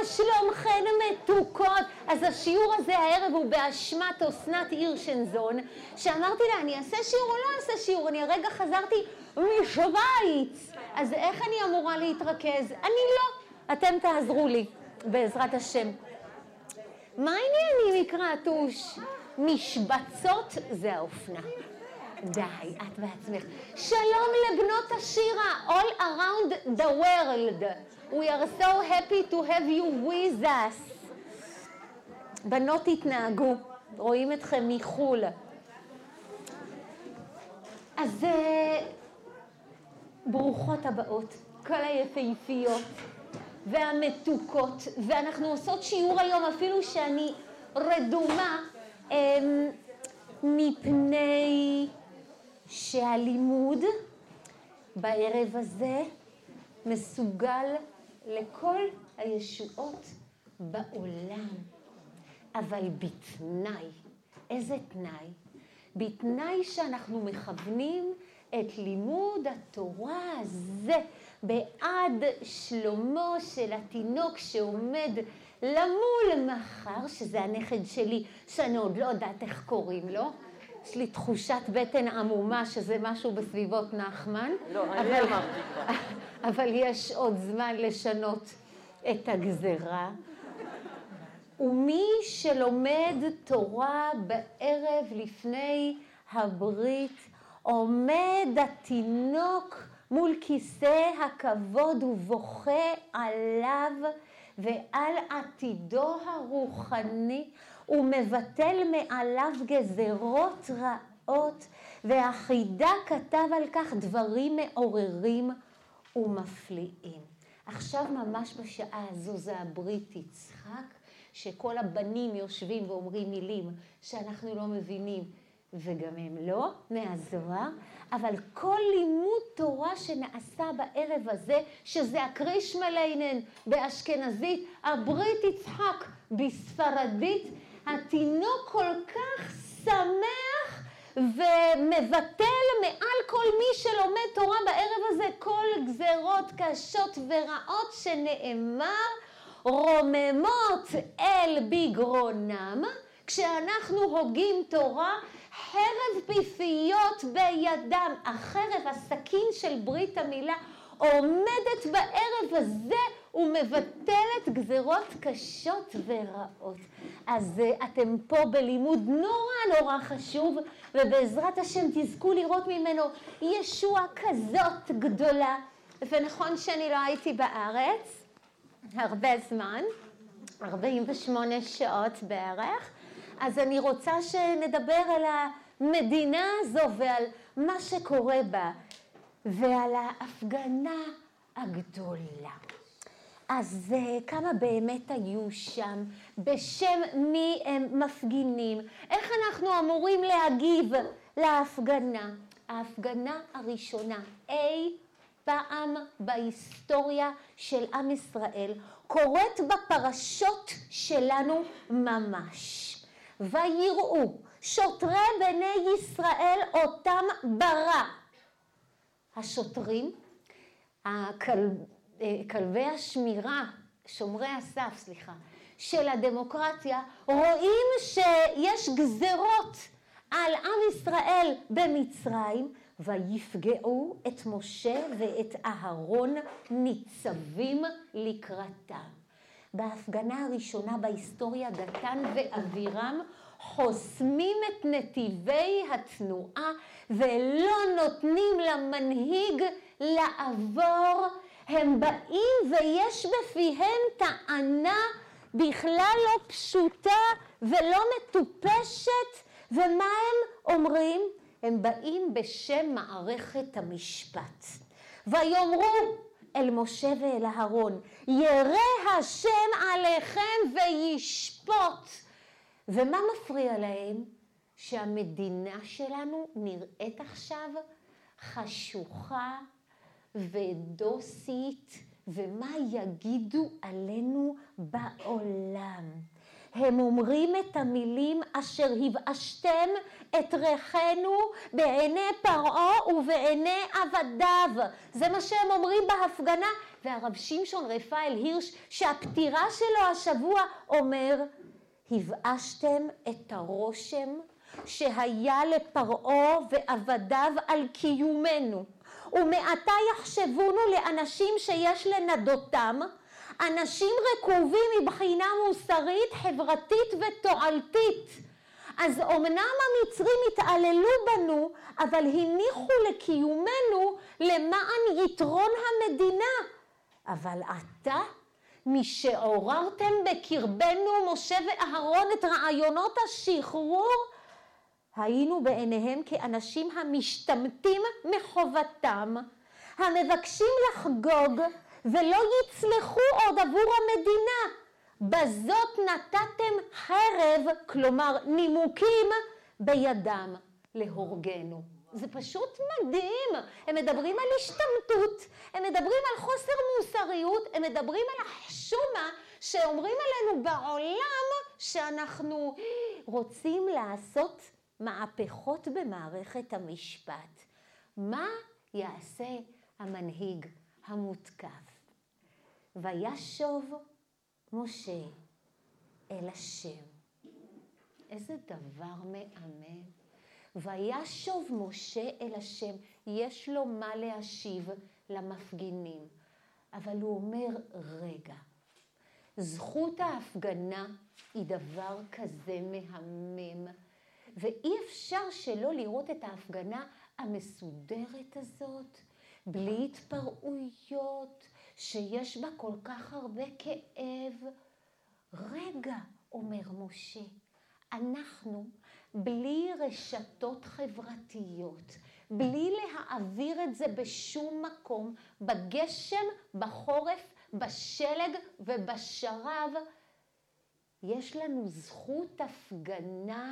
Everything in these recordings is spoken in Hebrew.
שלומכן מתוקות? אז השיעור הזה הערב הוא באשמת אסנת הירשנזון, שאמרתי לה, אני אעשה שיעור או לא אעשה שיעור? אני הרגע חזרתי משוויץ, אז איך אני אמורה להתרכז? אני לא. אתם תעזרו לי, בעזרת השם. מה העניינים מקרטוש? משבצות זה האופנה. די, את בעצמך. שלום לבנות השירה, all around the world. We are so happy to have you with us. בנות התנהגו, רואים אתכם מחול. אז ברוכות הבאות, כל היפהפיות והמתוקות, ואנחנו עושות שיעור היום אפילו שאני רדומה, מפני שהלימוד בערב הזה מסוגל לכל הישועות בעולם, אבל בתנאי. איזה תנאי? בתנאי שאנחנו מכוונים את לימוד התורה הזה בעד שלומו של התינוק שעומד למול מחר, שזה הנכד שלי, שאני עוד לא יודעת איך קוראים לו. יש לי תחושת בטן עמומה שזה משהו בסביבות נחמן. לא, אני אמרתי כבר. אבל יש עוד זמן לשנות את הגזרה. ומי שלומד תורה בערב לפני הברית, עומד התינוק מול כיסא הכבוד ובוכה עליו ועל עתידו הרוחני, ומבטל מעליו גזרות רעות, והחידה כתב על כך דברים מעוררים ומפליאים. עכשיו ממש בשעה הזו זה הברית יצחק, שכל הבנים יושבים ואומרים מילים שאנחנו לא מבינים, וגם הם לא מהזוהר, אבל כל לימוד תורה שנעשה בערב הזה, שזה הקרישמליינן באשכנזית, הברית יצחק בספרדית, התינוק כל כך שמח ומבטל מעל כל מי שלומד תורה בערב הזה כל גזרות קשות ורעות שנאמר, רוממות אל בגרונם, כשאנחנו הוגים תורה, חרב פיפיות בידם. החרב, הסכין של ברית המילה, עומדת בערב הזה ומבטלת גזרות קשות ורעות. אז אתם פה בלימוד נורא נורא חשוב, ובעזרת השם תזכו לראות ממנו ישוע כזאת גדולה. ונכון שאני לא הייתי בארץ הרבה זמן, 48 שעות בערך, אז אני רוצה שנדבר על המדינה הזו ועל מה שקורה בה ועל ההפגנה הגדולה. אז כמה באמת היו שם? בשם מי הם מפגינים? איך אנחנו אמורים להגיב להפגנה? ההפגנה הראשונה, אי פעם בהיסטוריה של עם ישראל, קורית בפרשות שלנו ממש. ויראו שוטרי בני ישראל אותם ברא. השוטרים, כלבי השמירה, שומרי הסף, של הדמוקרטיה, רואים שיש גזרות על עם ישראל במצרים, ויפגעו את משה ואת אהרון ניצבים לקראתם. בהפגנה הראשונה בהיסטוריה, דתן ואבירם חוסמים את נתיבי התנועה ולא נותנים למנהיג לעבור. הם באים ויש בפיהם טענה בכלל לא פשוטה ולא מטופשת, ומה הם אומרים? הם באים בשם מערכת המשפט. ויאמרו אל משה ואל אהרון, ירא השם עליכם וישפוט. ומה מפריע להם? שהמדינה שלנו נראית עכשיו חשוכה ודוסית, ומה יגידו עלינו בעולם. הם אומרים את המילים אשר הבאשתם את ריחנו בעיני פרעה ובעיני עבדיו. זה מה שהם אומרים בהפגנה. והרב שמשון רפאל הירש שהפטירה שלו השבוע אומר, הבאשתם את הרושם שהיה לפרעה ועבדיו על קיומנו, ומעתה יחשבונו לאנשים שיש לנדותם, אנשים רקובים מבחינה מוסרית, חברתית ותועלתית. אז אמנם המצרים התעללו בנו, אבל הניחו לקיומנו למען יתרון המדינה. אבל עתה, משעוררתם בקרבנו משה ואהרון את רעיונות השחרור, היינו בעיניהם כאנשים המשתמטים מחובתם, המבקשים לחגוג ולא יצלחו עוד עבור המדינה. בזאת נתתם חרב, כלומר נימוקים, בידם להורגנו. זה פשוט מדהים. הם מדברים על השתמטות, הם מדברים על חוסר מוסריות, הם מדברים על החשומה שאומרים עלינו בעולם שאנחנו רוצים לעשות מהפכות במערכת המשפט. מה יעשה המנהיג המותקף? וישוב משה אל השם. איזה דבר מהמם. וישוב משה אל השם. יש לו מה להשיב למפגינים. אבל הוא אומר, רגע, זכות ההפגנה היא דבר כזה מהמם. ואי אפשר שלא לראות את ההפגנה המסודרת הזאת, בלי התפרעויות, שיש בה כל כך הרבה כאב. רגע, אומר משה, אנחנו בלי רשתות חברתיות, בלי להעביר את זה בשום מקום, בגשם, בחורף, בשלג ובשרב, יש לנו זכות הפגנה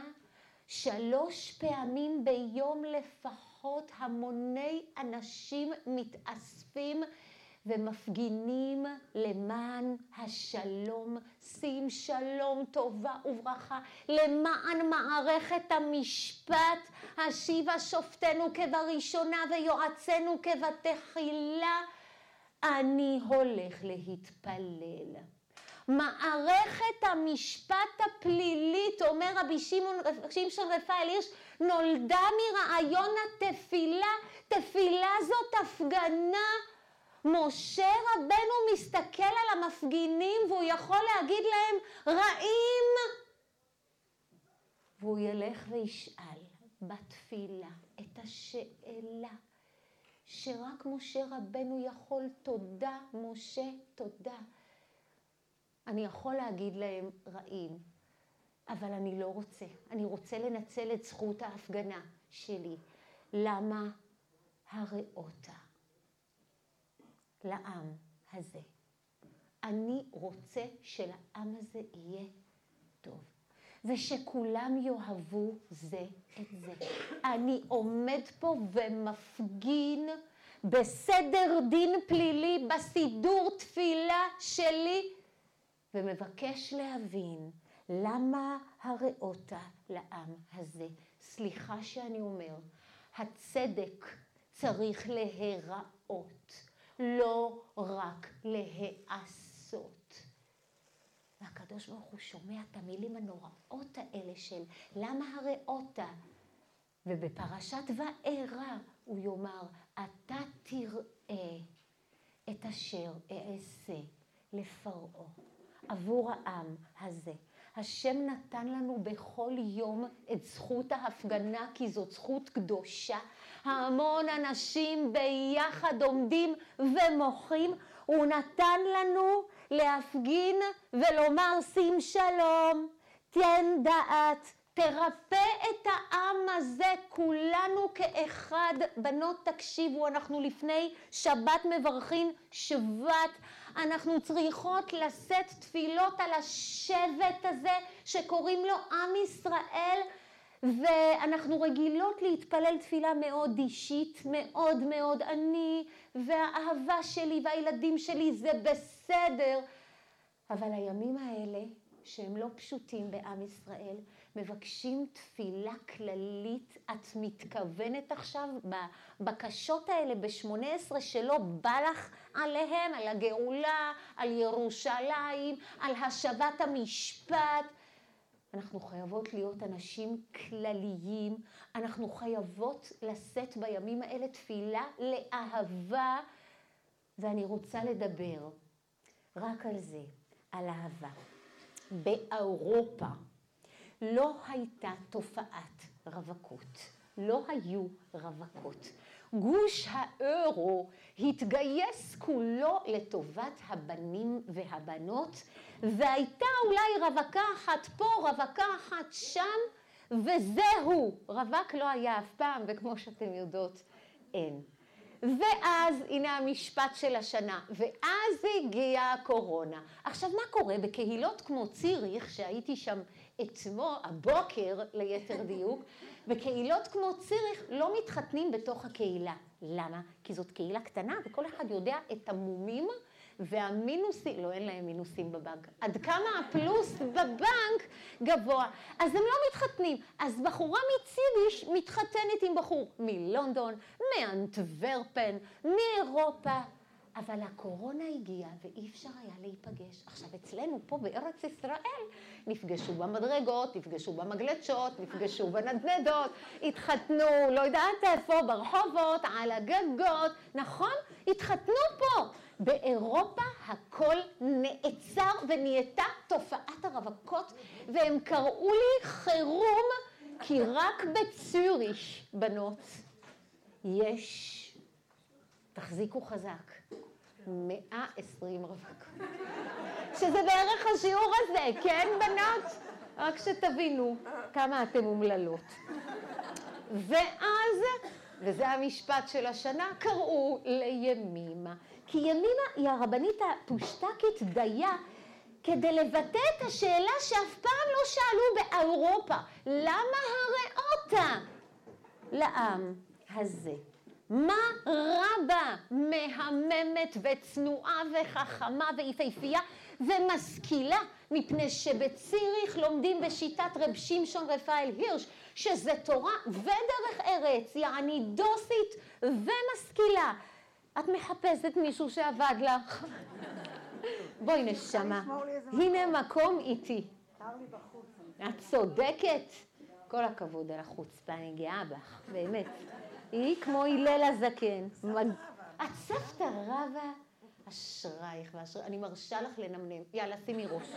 3 פעמים ביום לפחות. המוני אנשים מתאספים ומפגינים למען השלום, שים שלום, טובה וברכה, למען מערכת המשפט, השיבה שופטנו כבראשונה ויועצנו כבתחילה. אני הולך להתפלל. מערכת המשפט הפלילית, אומר רבי שמשון רפאל הירש, נולדה מרעיון התפילה. תפילה זאת הפגנה. משה רבנו מסתכל על המפגינים והוא יכול להגיד להם רעים, והוא ילך וישאל בתפילה את השאלה שרק משה רבנו יכול. תודה משה, תודה. אני יכול להגיד להם רעים, אבל אני לא רוצה. אני רוצה לנצל את זכות ההפגנה שלי. למה הראותה לעם הזה? אני רוצה שלעם הזה יהיה טוב, ושכולם יאהבו זה את זה. אני עומד פה ומפגין בסדר דין פלילי, בסידור תפילה שלי, ומבקש להבין למה הראותה לעם הזה. סליחה שאני אומר, הצדק צריך להיראות, לא רק להיעשות. והקדוש ברוך הוא שומע את המילים הנוראות האלה של למה הראותה. ובפרשת וארא הוא יאמר, אתה תראה את אשר אעשה לפרעה עבור העם הזה. השם נתן לנו בכל יום את זכות ההפגנה, כי זאת זכות קדושה. המון אנשים ביחד עומדים ומוחים. הוא נתן לנו להפגין ולומר שים שלום, תן דעת, תרפא את העם הזה, כולנו כאחד. בנות תקשיבו, אנחנו לפני שבת מברכים שבט. אנחנו צריכות לשאת תפילות על השבט הזה שקוראים לו עם ישראל, ואנחנו רגילות להתפלל תפילה מאוד אישית, מאוד מאוד. אני והאהבה שלי והילדים שלי זה בסדר. אבל הימים האלה שהם לא פשוטים בעם ישראל, מבקשים תפילה כללית. את מתכוונת עכשיו בבקשות האלה ב-18 שלא בא לך עליהם, על הגאולה, על ירושלים, על השבת המשפט. אנחנו חייבות להיות אנשים כלליים, אנחנו חייבות לשאת בימים האלה תפילה לאהבה, ואני רוצה לדבר רק על זה, על אהבה. באירופה לא הייתה תופעת רווקות, לא היו רווקות. גוש האירו התגייס כולו לטובת הבנים והבנות, והייתה אולי רווקה אחת פה, רווקה אחת שם, וזהו. רווק לא היה אף פעם, וכמו שאתם יודעות, אין. ואז, הנה המשפט של השנה, ואז הגיעה הקורונה. עכשיו, מה קורה בקהילות כמו ציריך, שהייתי שם אתמול, הבוקר ליתר דיוק, בקהילות כמו ציריך לא מתחתנים בתוך הקהילה. למה? כי זאת קהילה קטנה, וכל אחד יודע את המומים והמינוסים, לא, אין להם מינוסים בבנק, עד כמה הפלוס בבנק גבוה. אז הם לא מתחתנים. אז בחורה מציריך מתחתנת עם בחור מלונדון, מאנטוורפן, מאירופה. אבל הקורונה הגיעה ואי אפשר היה להיפגש. עכשיו אצלנו פה בארץ ישראל נפגשו במדרגות, נפגשו במגלצ'ות, נפגשו בנדנדות, התחתנו, לא יודעת איפה, ברחובות, על הגגות, נכון? התחתנו פה. באירופה הכל נעצר ונהייתה תופעת הרווקות, והם קראו לי חירום, כי רק בציריך, בנות, יש, תחזיקו חזק, 120 רווקות. שזה בערך השיעור הזה, כן בנות? רק שתבינו כמה אתם אומללות. ואז, וזה המשפט של השנה, קראו לימימה. כי ימימה היא הרבנית הפושטקית דייה, כדי לבטא את השאלה שאף פעם לא שאלו באירופה. למה הראותה לעם הזה? מה רבה מהממת וצנועה וחכמה ויפהפייה ומשכילה, מפני שבציריך לומדים בשיטת רב שמשון רפאל הירש, שזה תורה ודרך ארץ, יעני דוסית ומשכילה. את מחפשת מישהו שעבד לך? בואי נשמה, הנה מקום איתי. את צודקת. כל הכבוד על החוצפה, אני גאה בך, באמת. היא כמו הלל הזקן. את סבתא רבא, אשרייך ואשרייך. אני מרשה לך לנמנם. יאללה, שימי ראש.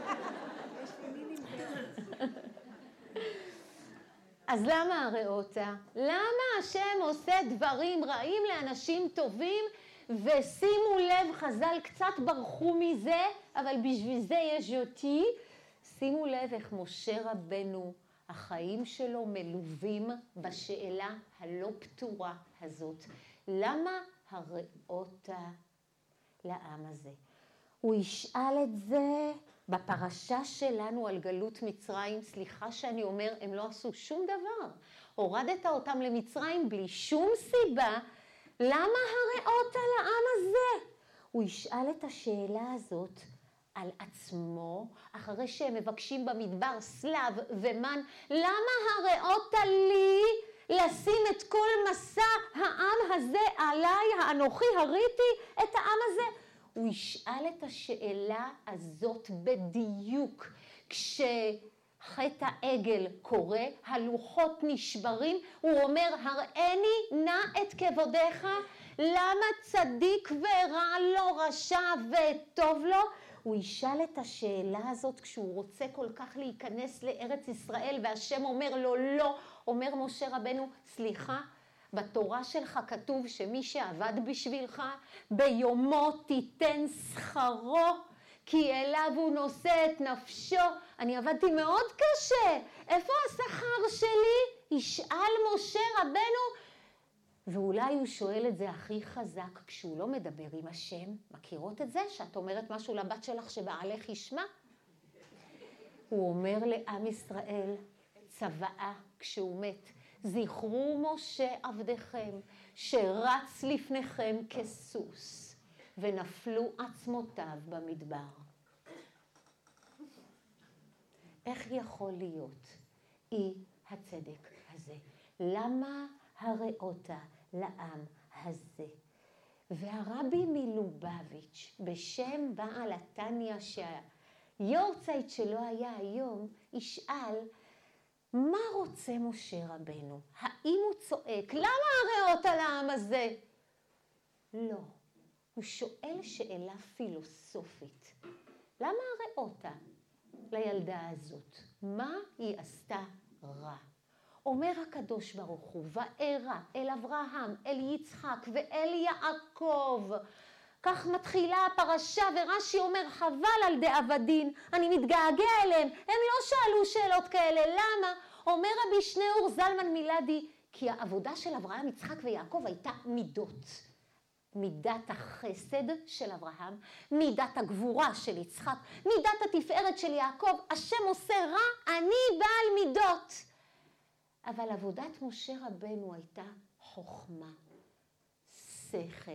אז למה הראותה? למה השם עושה דברים רעים לאנשים טובים? ושימו לב, חז"ל קצת ברחו מזה, אבל בשביל זה יש אותי. שימו לב איך משה רבנו, החיים שלו מלווים בשאלה הלא פתורה הזאת. למה הראותה לעם הזה? הוא ישאל את זה בפרשה שלנו על גלות מצרים. סליחה שאני אומר, הם לא עשו שום דבר. הורדת אותם למצרים בלי שום סיבה. למה הראותה לעם הזה? הוא ישאל את השאלה הזאת על עצמו, אחרי שהם מבקשים במדבר סלב ומן, למה הראותה לי לשים את כל מסע העם הזה עליי, האנוכי הריתי את העם הזה? הוא ישאל את השאלה הזאת בדיוק כשחטא העגל קורה, הלוחות נשברים, הוא אומר, הראני נא את כבודיך, למה צדיק ורע לו, רשע וטוב לו? הוא ישאל את השאלה הזאת כשהוא רוצה כל כך להיכנס לארץ ישראל, והשם אומר לו לא. אומר משה רבנו, סליחה, בתורה שלך כתוב שמי שעבד בשבילך ביומו תיתן שכרו, כי אליו הוא נושא את נפשו. אני עבדתי מאוד קשה, איפה השכר שלי? ישאל משה רבנו, ואולי הוא שואל את זה הכי חזק כשהוא לא מדבר עם השם. מכירות את זה? שאת אומרת משהו לבת שלך שבעלך ישמע? הוא אומר לעם ישראל, צוואה כשהוא מת, זכרו משה עבדכם שרץ לפניכם כסוס ונפלו עצמותיו במדבר. איך יכול להיות אי הצדק הזה? למה הראות לעם הזה? והרבי מלובביץ' בשם בעל התניא שהיורצייט שלו היה היום, ישאל, מה רוצה משה רבנו? האם הוא צועק, למה הראות על העם הזה? לא. הוא שואל שאלה פילוסופית. למה הראות לילדה הזאת? מה היא עשתה רע? אומר הקדוש ברוך הוא, וארא אל אברהם, אל יצחק ואל יעקב. כך מתחילה הפרשה, ורש"י אומר, חבל על דאבדין, אני מתגעגע אליהם. הם לא שאלו שאלות כאלה, למה? אומר רבי שניאור זלמן מילדי, כי העבודה של אברהם, יצחק ויעקב הייתה מידות. מידת החסד של אברהם, מידת הגבורה של יצחק, מידת התפארת של יעקב, השם עושה רע, אני בעל מידות. אבל עבודת משה רבנו הייתה חוכמה, שכל,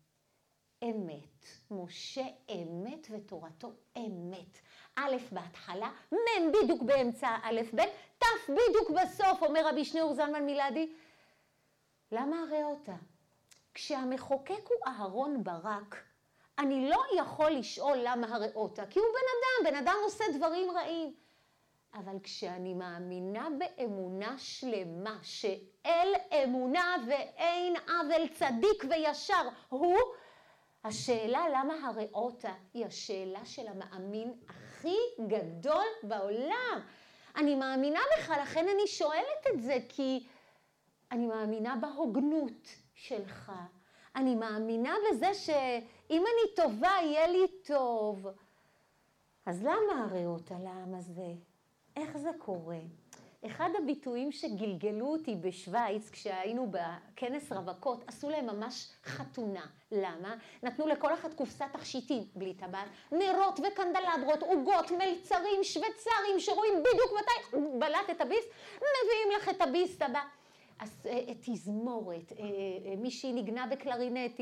אמת. משה אמת ותורתו אמת. א' בהתחלה, מ' בדיוק באמצע א' ב', ת' בדיוק בסוף, אומר רבי שניאור זלמן מילדי. למה הראות? כשהמחוקק הוא אהרון ברק, אני לא יכול לשאול למה הראות, כי הוא בן אדם עושה דברים רעים. אבל כשאני מאמינה באמונה שלמה, שאל אמונה ואין עוול צדיק וישר הוא, השאלה למה הראות היא השאלה של המאמין הכי גדול בעולם. אני מאמינה בך, לכן אני שואלת את זה, כי אני מאמינה בהוגנות שלך. אני מאמינה בזה שאם אני טובה, יהיה לי טוב. אז למה הראות על העם הזה? איך זה קורה? אחד הביטויים שגלגלו אותי בשוויץ, כשהיינו בכנס רווקות, עשו להם ממש חתונה. למה? נתנו לכל אחד קופסת תכשיטים, בלי טבעת, נרות וקנדלברות, עוגות, מלצרים, שוויצרים, שרואים בדיוק מתי בלט את הביס, מביאים לך את הביס הבא. אז תזמורת, מישהי נגנה בקלרינט,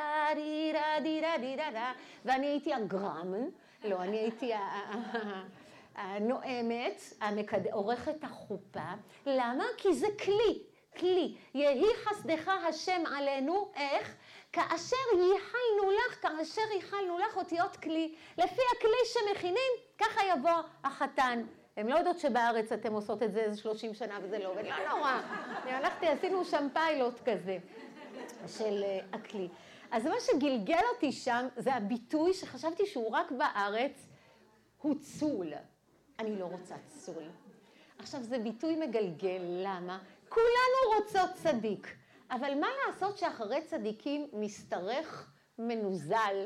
ואני הייתי הגרם, לא, אני הייתי הנואמת, עורכת החופה. למה? כי זה כלי. יהי חסדך השם עלינו, איך? כאשר ייחלנו לך אותיות כלי. לפי הכלי שמכינים, ככה יבוא החתן. הם לא יודעות שבארץ אתם עושות את זה איזה 30 שנה וזה לא עובד, לא נורא. עשינו שם פיילוט כזה של הכלי. אז מה שגלגל אותי שם זה הביטוי שחשבתי שהוא רק בארץ, הוא צול. אני לא רוצה צול. עכשיו זה ביטוי מגלגל, למה? כולנו רוצות צדיק. אבל מה לעשות שאחרי צדיקים משתרך מנוזל?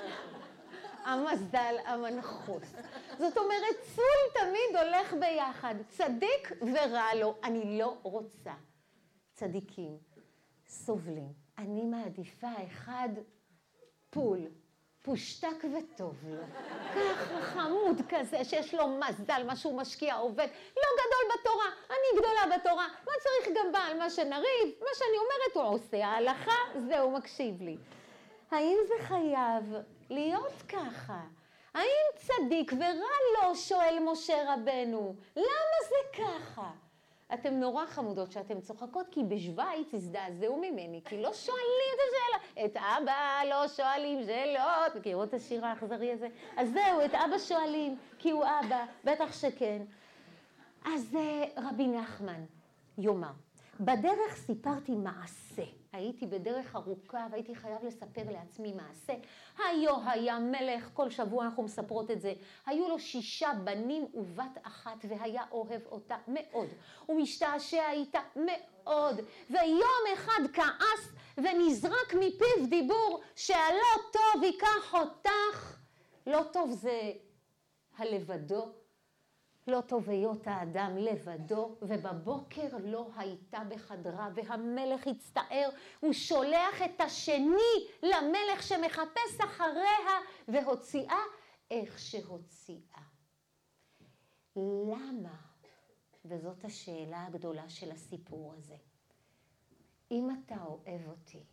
המזל, המנחוס. זאת אומרת, צול תמיד הולך ביחד. צדיק ורע לו. אני לא רוצה. צדיקים סובלים. אני מעדיפה אחד פול. פושטק וטוב לו. כך חמוד כזה שיש לו מזל, מה שהוא משקיע עובד. לא גדול בתורה, אני גדולה בתורה. מה צריך גם בעל מה שנריב? מה שאני אומרת הוא עושה. ההלכה, זהו, מקשיב לי. האם זה חייב להיות ככה? האם צדיק ורע לו, שואל משה רבנו? למה זה ככה? אתם נורא חמודות שאתם צוחקות, כי בשוויץ הזדעזעו ממני, כי לא שואלים את השאלה. את אבא לא שואלים שאלות. מכירות את השיר האכזרי הזה? אז זהו, את אבא שואלים, כי הוא אבא, בטח שכן. אז רבי נחמן יאמר, בדרך סיפרתי מעשה. הייתי בדרך ארוכה והייתי חייב לספר לעצמי מעשה. היה מלך, כל שבוע אנחנו מספרות את זה. היו לו 6 בנים ובת אחת והיה אוהב אותה מאוד. הוא משתעשע איתה מאוד. ויום אחד כעס ונזרק מפיו דיבור שהלא טוב ייקח אותך. לא טוב זה הלבדו. לא טוב היות האדם לבדו, ובבוקר לא הייתה בחדרה, והמלך הצטער, הוא שולח את השני למלך שמחפש אחריה, והוציאה איך שהוציאה. למה? וזאת השאלה הגדולה של הסיפור הזה. אם אתה אוהב אותי,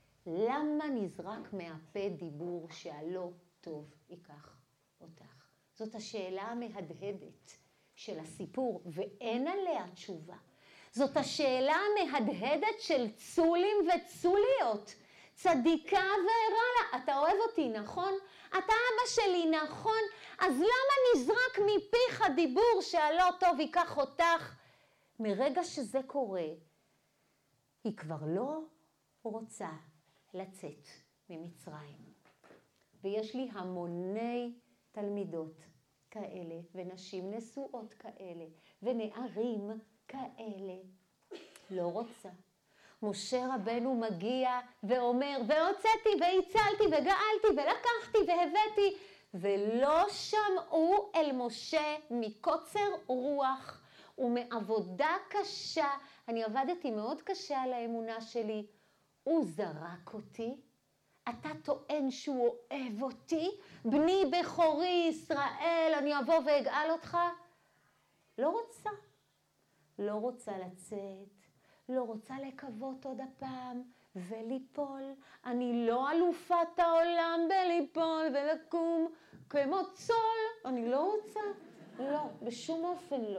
למה נזרק מהפה דיבור שהלא טוב ייקח אותך? זאת השאלה המהדהדת של הסיפור, ואין עליה תשובה. זאת השאלה המהדהדת של צולים וצוליות. צדיקה וערה לה, אתה אוהב אותי, נכון? אתה אבא שלי, נכון? אז למה נזרק מפיך דיבור שהלא טוב ייקח אותך? מרגע שזה קורה, היא כבר לא רוצה לצאת ממצרים. ויש לי המוני תלמידות כאלה, ונשים נשואות כאלה, ונערים כאלה. לא רוצה. משה רבנו מגיע ואומר, והוצאתי והצלתי וגאלתי ולקחתי והבאתי, ולא שמעו אל משה מקוצר רוח ומעבודה קשה. אני עבדתי מאוד קשה על האמונה שלי. הוא זרק אותי. אתה טוען שהוא אוהב אותי? בני בכורי ישראל, אני אבוא ואגאל אותך? לא רוצה. לא רוצה לצאת. לא רוצה לקוות עוד הפעם וליפול. אני לא אלופת העולם בליפול ולקום כמו צול. אני לא רוצה. לא, בשום אופן לא.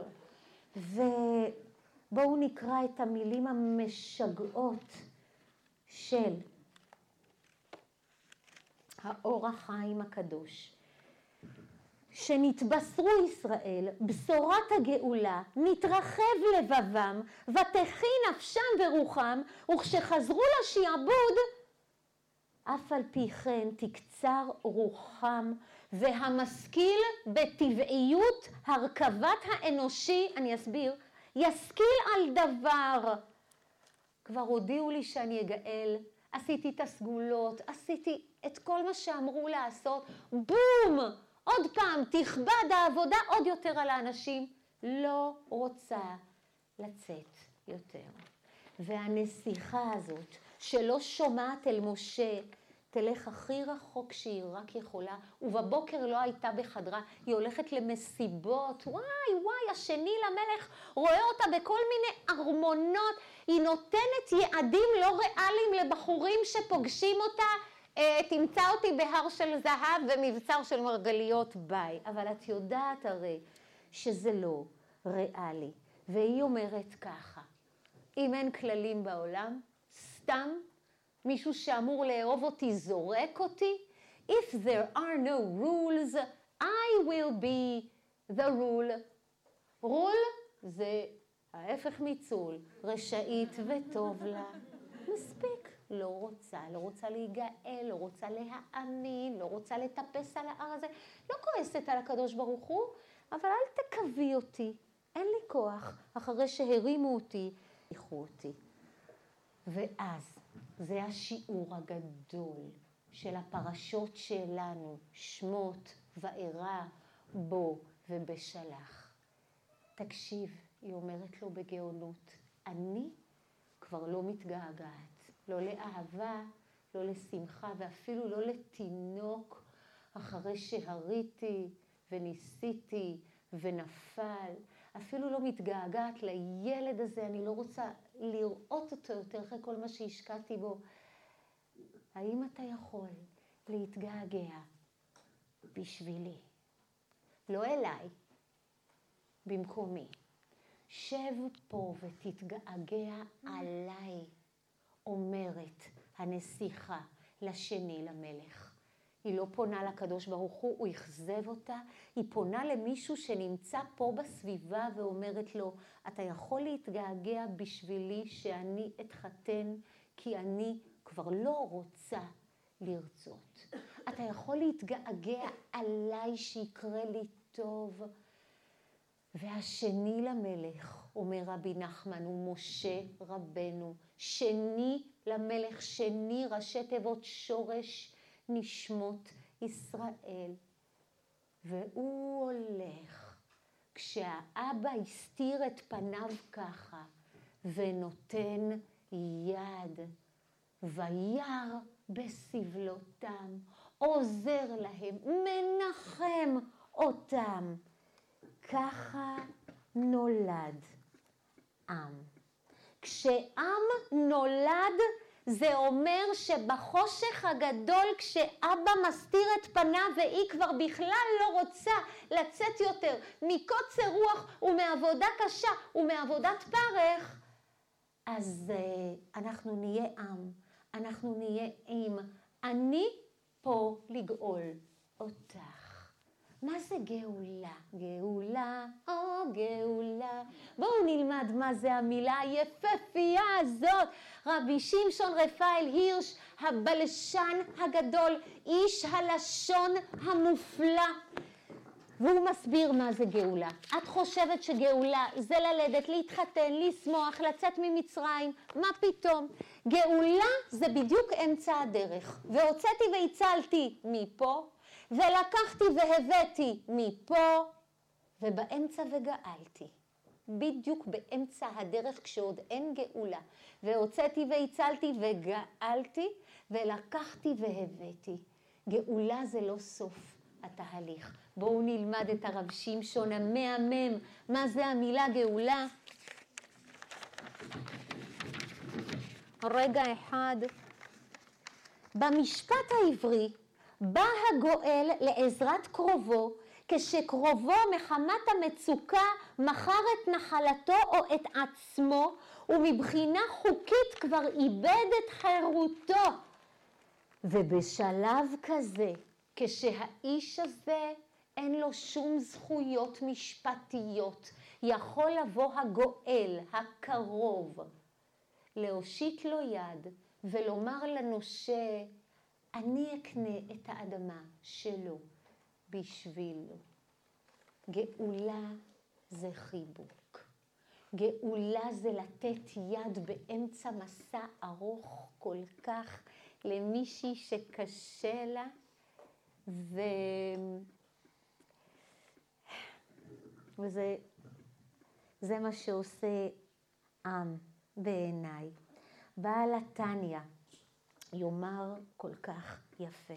ובואו נקרא את המילים המשגעות של האור החיים הקדוש. שנתבשרו ישראל, בשורת הגאולה, נתרחב לבבם, ותחי נפשם ורוחם, וכשחזרו לשעבוד, אף על פי כן תקצר רוחם, והמשכיל בטבעיות הרכבת האנושי, אני אסביר, ישכיל על דבר. כבר הודיעו לי שאני אגאל, עשיתי את הסגולות, עשיתי את כל מה שאמרו לעשות, בום! עוד פעם, תכבד העבודה עוד יותר על האנשים. לא רוצה לצאת יותר. והנסיכה הזאת, שלא שומעת אל משה, תלך הכי רחוק שהיא רק יכולה, ובבוקר לא הייתה בחדרה, היא הולכת למסיבות, וואי, השני למלך רואה אותה בכל מיני ארמונות, היא נותנת יעדים לא ריאליים לבחורים שפוגשים אותה, תמצא אותי בהר של זהב ומבצר של מרגליות, ביי. אבל את יודעת הרי שזה לא ריאלי. והיא אומרת ככה, אם אין כללים בעולם, סתם מישהו שאמור לאהוב אותי זורק אותי, if there are no rules, I will be the rule. rule זה ההפך מצול, רשאית וטוב לה. מספיק. לא רוצה להיגאל, לא רוצה להאמין, לא רוצה לטפס על ההר הזה. לא כועסת על הקדוש ברוך הוא, אבל אל תקווי אותי. אין לי כוח. אחרי שהרימו אותי, יחו אותי. ואז זה השיעור הגדול של הפרשות שלנו, שמות וארא בו ובשלח. תקשיב, היא אומרת לו בגאונות, אני כבר לא מתגעגעת. לא לאהבה, לא לשמחה, ואפילו לא לתינוק, אחרי שהריתי וניסיתי ונפל. אפילו לא מתגעגעת לילד הזה, אני לא רוצה לראות אותו יותר אחרי כל מה שהשקעתי בו. האם אתה יכול להתגעגע בשבילי? לא אליי, במקומי. שב פה ותתגעגע עליי. אומרת הנסיכה לשני למלך. היא לא פונה לקדוש ברוך הוא יחזב אותה, היא פונה למישהו שנמצא פה בסביבה ואומרת לו, אתה יכול להתגעגע בשבילי שאני אתחתן, כי אני כבר לא רוצה לרצות. אתה יכול להתגעגע עליי שיקרה לי טוב. והשני למלך, אומר רבי נחמן, הוא משה רבנו, שני למלך, שני ראשי תיבות שורש נשמות ישראל. והוא הולך, כשהאבא הסתיר את פניו ככה, ונותן יד, וירא בסבלותם, עוזר להם, מנחם אותם. ככה נולד עם. כשעם נולד זה אומר שבחושך הגדול, כשאבא מסתיר את פניו והיא כבר בכלל לא רוצה לצאת יותר מקוצר רוח ומעבודה קשה ומעבודת פרך, אז אנחנו נהיה עם, אנחנו נהיה עם. אני פה לגאול אותך. מה זה גאולה? גאולה, גאולה. בואו נלמד מה זה המילה היפהפייה הזאת. רבי שמשון רפאל הירש, הבלשן הגדול, איש הלשון המופלא. והוא מסביר מה זה גאולה. את חושבת שגאולה זה ללדת, להתחתן, לשמוח, לצאת ממצרים? מה פתאום? גאולה זה בדיוק אמצע הדרך. והוצאתי והצלתי מפה, ולקחתי והבאתי מפה, ובאמצע וגאלתי. בדיוק באמצע הדרך כשעוד אין גאולה. והוצאתי והצלתי וגאלתי, ולקחתי והבאתי. גאולה זה לא סוף התהליך. בואו נלמד את הרב שמשון המהמם. מה זה המילה גאולה? רגע אחד. במשפט העברי, בא הגואל לעזרת קרובו, כשקרובו מחמת המצוקה מכר את נחלתו או את עצמו, ומבחינה חוקית כבר איבד את חירותו. ובשלב כזה, כשהאיש הזה אין לו שום זכויות משפטיות, יכול לבוא הגואל, הקרוב, להושיט לו יד ולומר לנושה, אני אקנה את האדמה שלו בשבילו. גאולה זה חיבוק. גאולה זה לתת יד באמצע מסע ארוך כל כך למישהי שקשה לה, וזה מה שעושה עם בעיניי. בעל התניא יאמר כל כך יפה,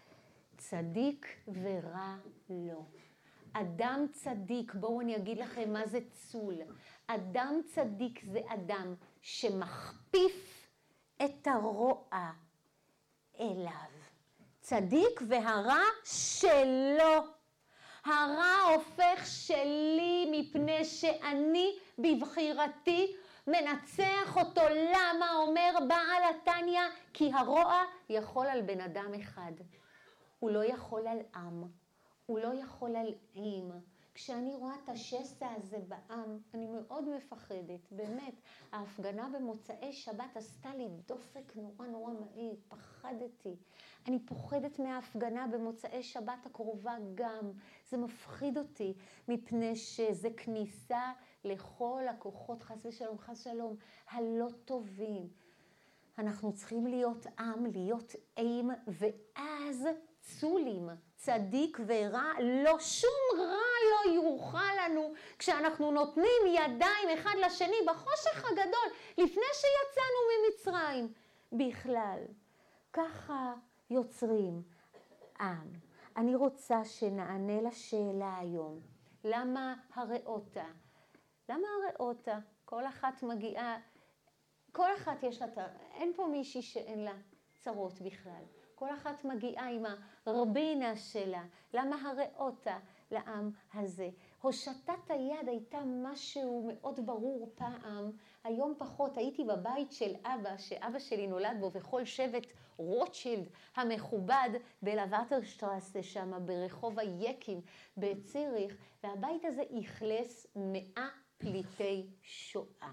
צדיק ורע לא. אדם צדיק, בואו אני אגיד לכם מה זה צול. אדם צדיק זה אדם שמכפיף את הרוע אליו. צדיק והרע שלו. הרע הופך שלי מפני שאני בבחירתי מנצח אותו. למה? אומר בעל התניא, כי הרוע יכול על בן אדם אחד. הוא לא יכול על עם. הוא לא יכול על עם. כשאני רואה את השסע הזה בעם, אני מאוד מפחדת, באמת. ההפגנה במוצאי שבת עשתה לי דופק נורא נורא מהיר, פחדתי. אני פוחדת מההפגנה במוצאי שבת הקרובה גם. זה מפחיד אותי, מפני שזה כניסה לכל הכוחות, חס ושלום, חס ושלום, הלא טובים. אנחנו צריכים להיות עם, להיות עם, ואז צולים, צדיק ורע, לא, שום רע לא יוכל לנו כשאנחנו נותנים ידיים אחד לשני בחושך הגדול, לפני שיצאנו ממצרים. בכלל, ככה יוצרים עם. אני רוצה שנענה לשאלה היום, למה הרעותה? למה הרעותה? כל אחת מגיעה, כל אחת יש לה, אין פה מישהי שאין לה צרות בכלל. כל אחת מגיעה עם הרבינה שלה. למה הרעותה לעם הזה? הושטת היד הייתה משהו מאוד ברור פעם, היום פחות. הייתי בבית של אבא, שאבא שלי נולד בו, וכל שבט רוטשילד המכובד בלוואטרשטרסה שם, ברחוב היקים בציריך, והבית הזה אכלס 100 פליטי שואה.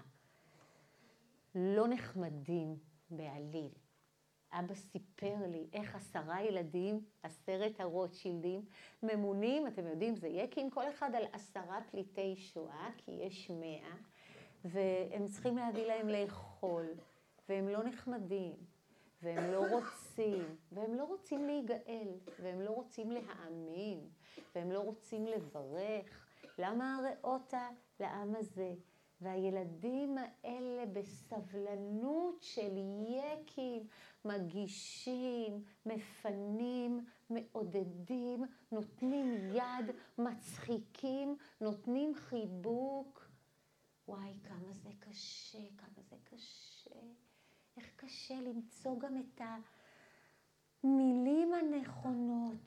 לא נחמדים בעליל. אבא סיפר לי איך 10 ילדים, 10 הרוטשילדים, ממונים, אתם יודעים, זה יקים, כל אחד על 10 פליטי שואה, כי יש 100, והם צריכים להביא להם לאכול, והם לא נחמדים, והם לא רוצים, והם לא רוצים להיגאל, והם לא רוצים להאמין, והם לא רוצים לברך. למה הרעותה לעם הזה? והילדים האלה בסבלנות של יקים, מגישים, מפנים, מעודדים, נותנים יד, מצחיקים, נותנים חיבוק. וואי, כמה זה קשה, כמה זה קשה. איך קשה למצוא גם את המילים הנכונות.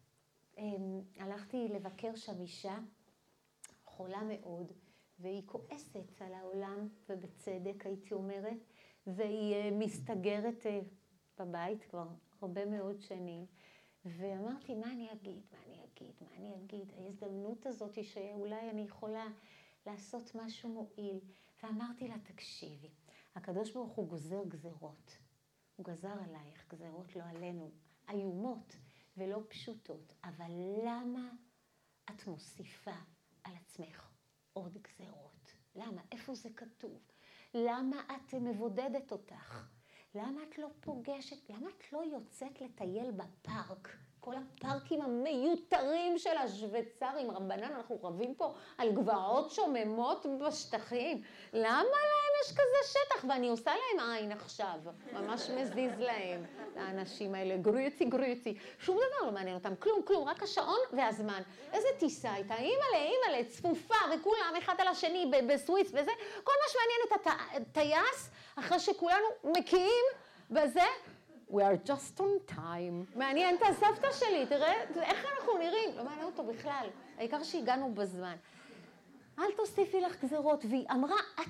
הלכתי לבקר שם אישה, חולה מאוד, והיא כועסת על העולם, ובצדק הייתי אומרת, והיא מסתגרת בבית כבר הרבה מאוד שנים. ואמרתי, מה אני אגיד? ההזדמנות הזאת שאולי אני יכולה לעשות משהו מועיל. ואמרתי לה, תקשיבי, הקדוש ברוך הוא גוזר גזרות. הוא גזר עלייך גזרות, לא עלינו, איומות ולא פשוטות. אבל למה את מוסיפה על עצמך עוד גזרות? למה? איפה זה כתוב? למה את מבודדת אותך? למה את לא פוגשת? למה את לא יוצאת לטייל בפארק? כל הפארקים המיותרים של השוויצרים, רבנן, אנחנו רבים פה על גבעות שוממות בשטחים. למה להם יש כזה שטח? ואני עושה להם עין עכשיו, ממש מזיז להם, לאנשים האלה, גרויצי. שום דבר לא מעניין אותם, כלום, רק השעון והזמן. איזה טיסה הייתה, אימא'לה, צפופה, וכולם אחד על השני בסוויץ וזה. כל מה שמעניין את הטייס, אחרי שכולנו מקיאים בזה, we are just on time. מעניין את הסבתא שלי, תראה איך אנחנו נראים. לא מעניין אותו בכלל, העיקר שהגענו בזמן. אל תוסיפי לך גזרות. והיא אמרה, את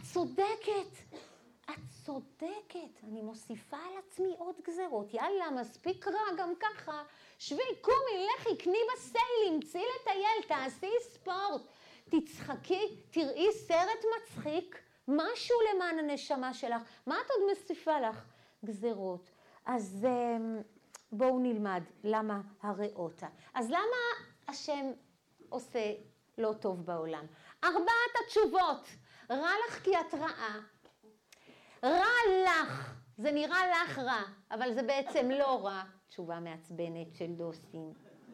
צודקת. אני מוסיפה על עצמי עוד גזרות. יאללה, מספיק רע גם ככה. שבי, קומי, לכי, קני בסיילים, צאי לטייל, תעשי ספורט. תצחקי, תראי סרט מצחיק, משהו למען הנשמה שלך. מה את עוד מוסיפה לך? גזרות. אז בואו נלמד למה הריאות. אז למה השם עושה לא טוב בעולם? 4 התשובות. רע לך כי את רעה. רע לך. זה נראה לך רע, אבל זה בעצם לא רע. תשובה מעצבנת של דוסים.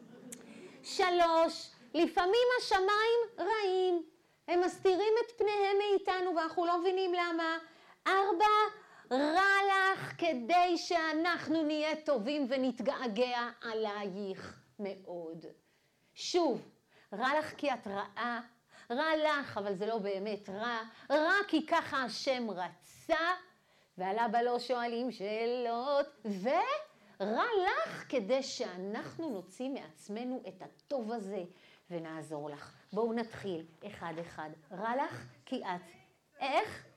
3, לפעמים השמיים רעים. הם מסתירים את פניהם מאיתנו ואנחנו לא מבינים למה. 4, רע לך כדי שאנחנו נהיה טובים ונתגעגע עלייך מאוד. שוב, רע לך כי את רעה, רע לך, אבל זה לא באמת רע, רע כי ככה השם רצה, ועל אבא לא שואלים שאלות, ורע לך כדי שאנחנו נוציא מעצמנו את הטוב הזה ונעזור לך. בואו נתחיל אחד. רע לך כי את... איך?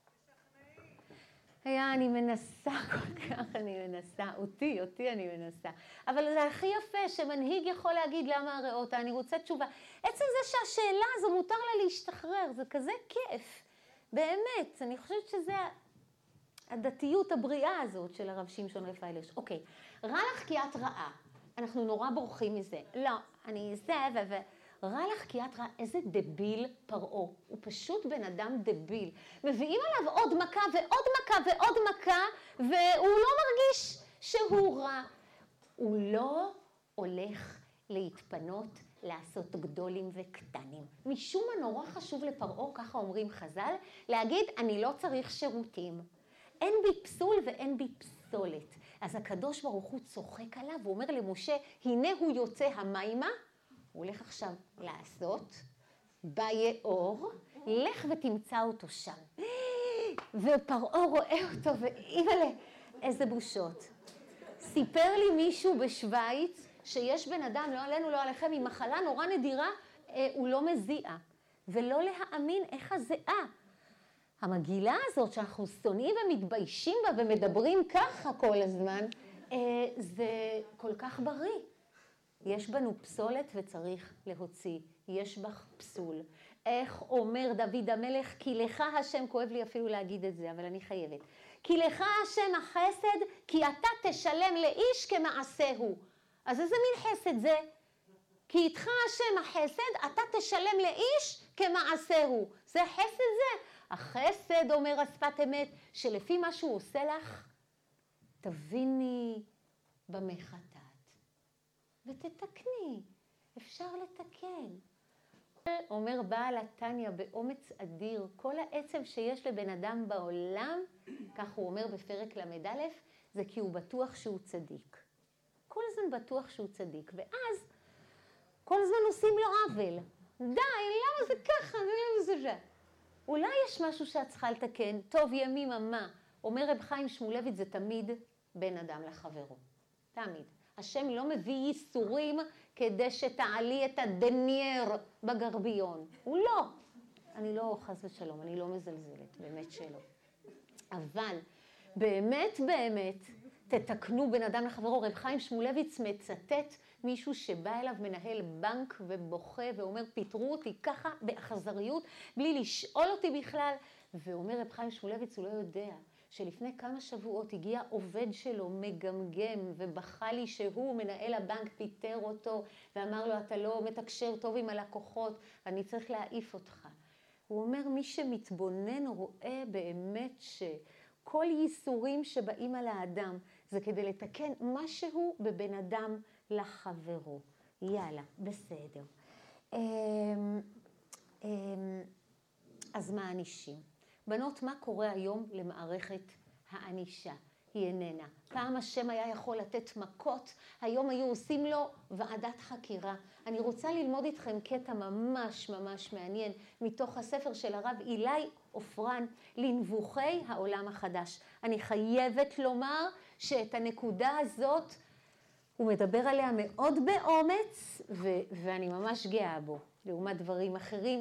אני מנסה כל כך, אותי אני מנסה. אבל זה הכי יפה שמנהיג יכול להגיד למה הריאות, אני רוצה תשובה. עצם זה שהשאלה הזו מותר לה להשתחרר, זה כזה כיף. באמת, אני חושבת שזה הדתיות הבריאה הזאת של הרב שמשון רפאל הירש. אוקיי, רע לך כי את רעה. אנחנו נורא בורחים מזה. לא, אני זה רע לך כי את רעה, איזה דביל פרעה. הוא פשוט בן אדם דביל. מביאים עליו עוד מכה ועוד מכה, והוא לא מרגיש שהוא רע. הוא לא הולך להתפנות, לעשות גדולים וקטנים. משום מה נורא חשוב לפרעה, ככה אומרים חז"ל, להגיד, אני לא צריך שירותים. אין בי פסול ואין בי פסולת. אז הקדוש ברוך הוא צוחק עליו, הוא אומר למשה, הנה הוא יוצא המימה, הוא הולך עכשיו לעשות, ביאור, לך ותמצא אותו שם. ופרעה רואה אותו, ואימא'לה, איזה בושות. סיפר לי מישהו בשוויץ, שיש בן אדם, לא עלינו, לא עליכם, עם מחלה נורא נדירה, הוא לא מזיע. ולא להאמין איך הזיעה. המגילה הזאת שאנחנו שונאים ומתביישים בה ומדברים ככה כל הזמן, זה כל כך בריא. יש בנו פסולת וצריך להוציא. יש בך פסול. איך אומר דוד המלך, כי לך השם, כואב לי אפילו להגיד את זה, אבל אני חייבת. כי לך השם החסד, כי אתה תשלם לאיש כמעשהו. אז איזה מין חסד זה? כי איתך השם החסד, אתה תשלם לאיש כמעשהו. זה חסד זה. החסד, אומר השפת אמת, שלפי מה שהוא עושה לך, תביני במה חטאת. ותתקני, אפשר לתקן. אומר בעל התניא באומץ אדיר, כל העצב שיש לבן אדם בעולם, כך הוא אומר בפרק למד א', זה כי הוא בטוח שהוא צדיק. כל הזמן בטוח שהוא צדיק, ואז כל הזמן עושים לו עוול. די, למה זה ככה? למה זה זה? אולי יש משהו שאת צריכה לתקן, טוב ימימה מה? אומר רב חיים שמואלביץ, זה תמיד בין אדם לחברו. תמיד. השם לא מביא ייסורים כדי שתעלי את הדנייר בגרביון. הוא לא. אני לא, חס ושלום, אני לא מזלזלת, באמת שלא. אבל באמת, תתקנו בין אדם לחברו. רב חיים שמואלביץ מצטט מישהו שבא אליו מנהל בנק ובוכה ואומר, פיטרו אותי ככה באכזריות, בלי לשאול אותי בכלל. ואומר רב חיים שמואלביץ, הוא לא יודע שלפני כמה שבועות הגיע עובד שלו מגמגם ובכה לי שהוא מנהל הבנק פיטר אותו ואמר לו, אתה לא מתקשר טוב עם הלקוחות, אני צריך להעיף אותך. הוא אומר, מי שמתבונן רואה באמת שכל ייסורים שבאים על האדם זה כדי לתקן משהו בבין אדם לחברו. יאללה, בסדר. אז מה האנישים? בנות, מה קורה היום למערכת האנישה? היא איננה. פעם השם היה יכול לתת מכות, היום היו עושים לו ועדת חקירה. אני רוצה ללמוד איתכם קטע ממש מעניין מתוך הספר של הרב אילי עופרן, לנבוכי העולם החדש. אני חייבת לומר שאת הנקודה הזאת הוא מדבר עליה מאוד באומץ, ואני ממש גאה בו, לעומת דברים אחרים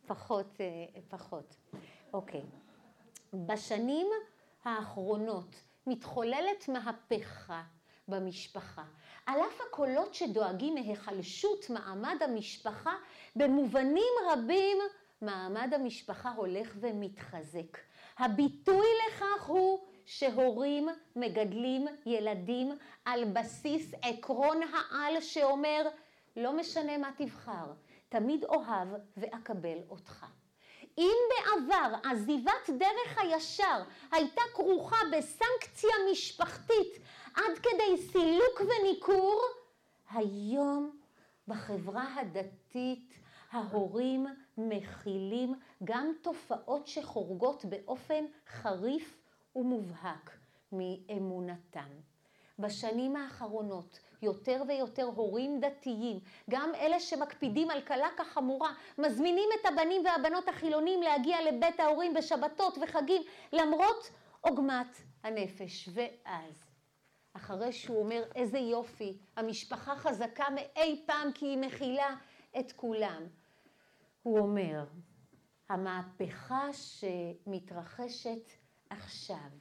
פחות. אוקיי. בשנים האחרונות מתחוללת מהפכה במשפחה. על אף הקולות שדואגים מהיחלשות מעמד המשפחה, במובנים רבים מעמד המשפחה הולך ומתחזק. הביטוי לכך הוא שהורים מגדלים ילדים על בסיס עקרון העל שאומר, לא משנה מה תבחר, תמיד אוהב ואקבל אותך. אם בעבר עזיבת דרך הישר הייתה כרוכה בסנקציה משפחתית עד כדי סילוק וניכור, היום בחברה הדתית ההורים מכילים גם תופעות שחורגות באופן חריף ומובהק מאמונתם. בשנים האחרונות יותר ויותר הורים דתיים, גם אלה שמקפידים על קלה כחמורה, מזמינים את הבנים והבנות החילונים להגיע לבית ההורים בשבתות וחגים, למרות עוגמת הנפש. ואז, אחרי שהוא אומר איזה יופי, המשפחה חזקה מאי פעם כי היא מכילה את כולם, הוא אומר, המהפכה שמתרחשת עכשיו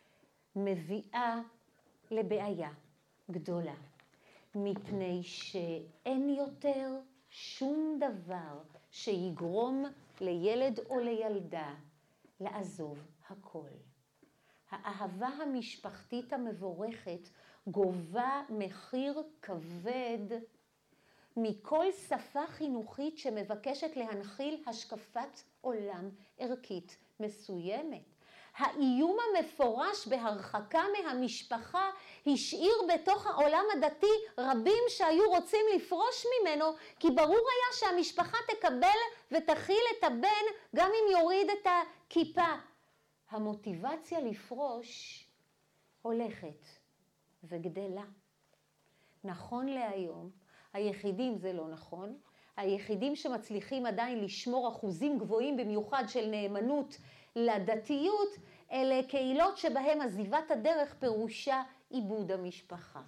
מביאה לבעיה גדולה, מפני שאין יותר שום דבר שיגרום לילד או לילדה לעזוב הכל. האהבה המשפחתית המבורכת גובה מחיר כבד מכל שפה חינוכית שמבקשת להנחיל השקפת עולם ערכית מסוימת. האיום המפורש בהרחקה מהמשפחה השאיר בתוך העולם הדתי רבים שהיו רוצים לפרוש ממנו, כי ברור היה שהמשפחה תקבל ותכיל את הבן גם אם יוריד את הכיפה. המוטיבציה לפרוש הולכת וגדלה. נכון להיום, היחידים זה לא נכון, היחידים שמצליחים עדיין לשמור אחוזים גבוהים במיוחד של נאמנות לדתיות, אלה קהילות שבהם עזיבת הדרך פירושה עיבוד המשפחה.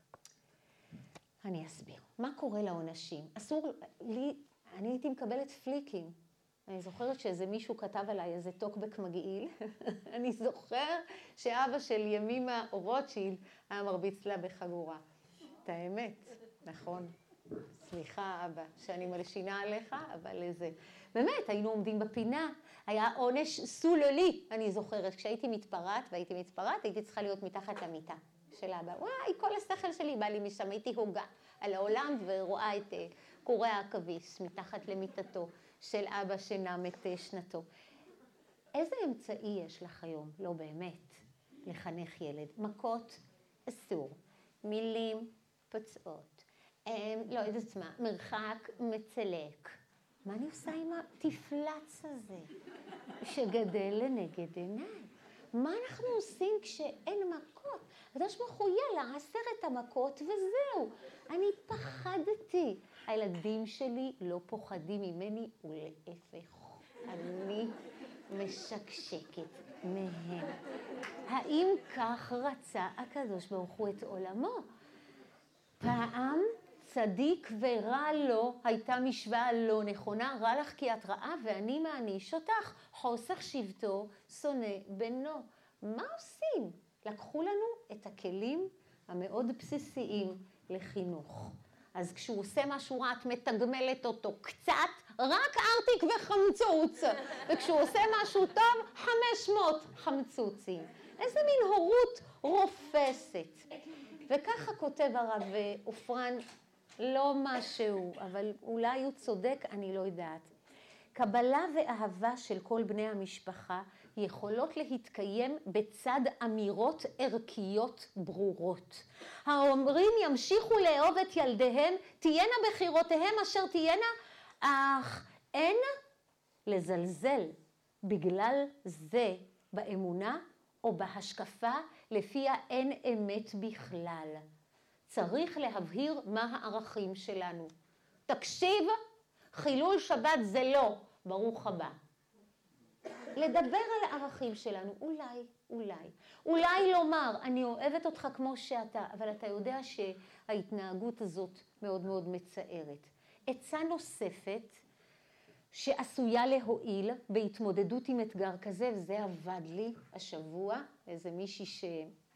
אני אסביר. מה קורה לעונשים? אסור לי, אני הייתי מקבלת פליקים. אני זוכרת שאיזה מישהו כתב עליי איזה טוקבק מגעיל. אני זוכר שאבא של ימימה רוטשילד היה מרביץ לה בחגורה. את האמת, נכון. סליחה אבא, שאני מלשינה עליך, אבל זה. באמת, היינו עומדים בפינה, היה עונש סוללי, אני זוכרת. כשהייתי מתפרעת, הייתי צריכה להיות מתחת למיטה של אבא. וואי, כל השכל שלי בא לי משם, הייתי הוגה על העולם ורואה את קורי העכביש מתחת למיטתו של אבא שנם את שנתו. איזה אמצעי יש לך היום? לא באמת, לחנך ילד. מכות אסור, מילים פצעות. לא יודעת מה, מרחק מצלק. מה אני עושה עם התפלץ הזה שגדל לנגד עיניי? מה אנחנו עושים כשאין מכות? הקדוש ברוך הוא, יאללה, 10 המכות וזהו. אני פחדתי. הילדים שלי לא פוחדים ממני ולהפך. אני משקשקת מהם. האם כך רצה הקדוש ברוך הוא את עולמו? פעם צדיק ורע לו הייתה משוואה לא נכונה, רע לך כי את רעה ואני מעניש אותך, חוסך שבטו, שונא בנו. מה עושים? לקחו לנו את הכלים המאוד בסיסיים לחינוך. אז כשהוא עושה משהו רע, את מתגמלת אותו קצת, רק ארטיק וחמצוץ. וכשהוא עושה משהו טוב, 500 חמצוצים. איזה מין הורות רופסת. וככה כותב הרב עופרן, לא משהו, אבל אולי הוא צודק, אני לא יודעת. קבלה ואהבה של כל בני המשפחה יכולות להתקיים בצד אמירות ערכיות ברורות. האומרים ימשיכו לאהוב את ילדיהם, תהיינה בחירותיהם אשר תהיינה, אך אין לזלזל בגלל זה באמונה או בהשקפה לפיה אין אמת בכלל. צריך להבהיר מה הערכים שלנו. תקשיב, חילול שבת זה לא, ברוך הבא. לדבר על הערכים שלנו, אולי לומר, אני אוהבת אותך כמו שאתה, אבל אתה יודע שההתנהגות הזאת מאוד מאוד מצערת. עצה נוספת שעשויה להועיל בהתמודדות עם אתגר כזה, וזה עבד לי השבוע, איזה מישהי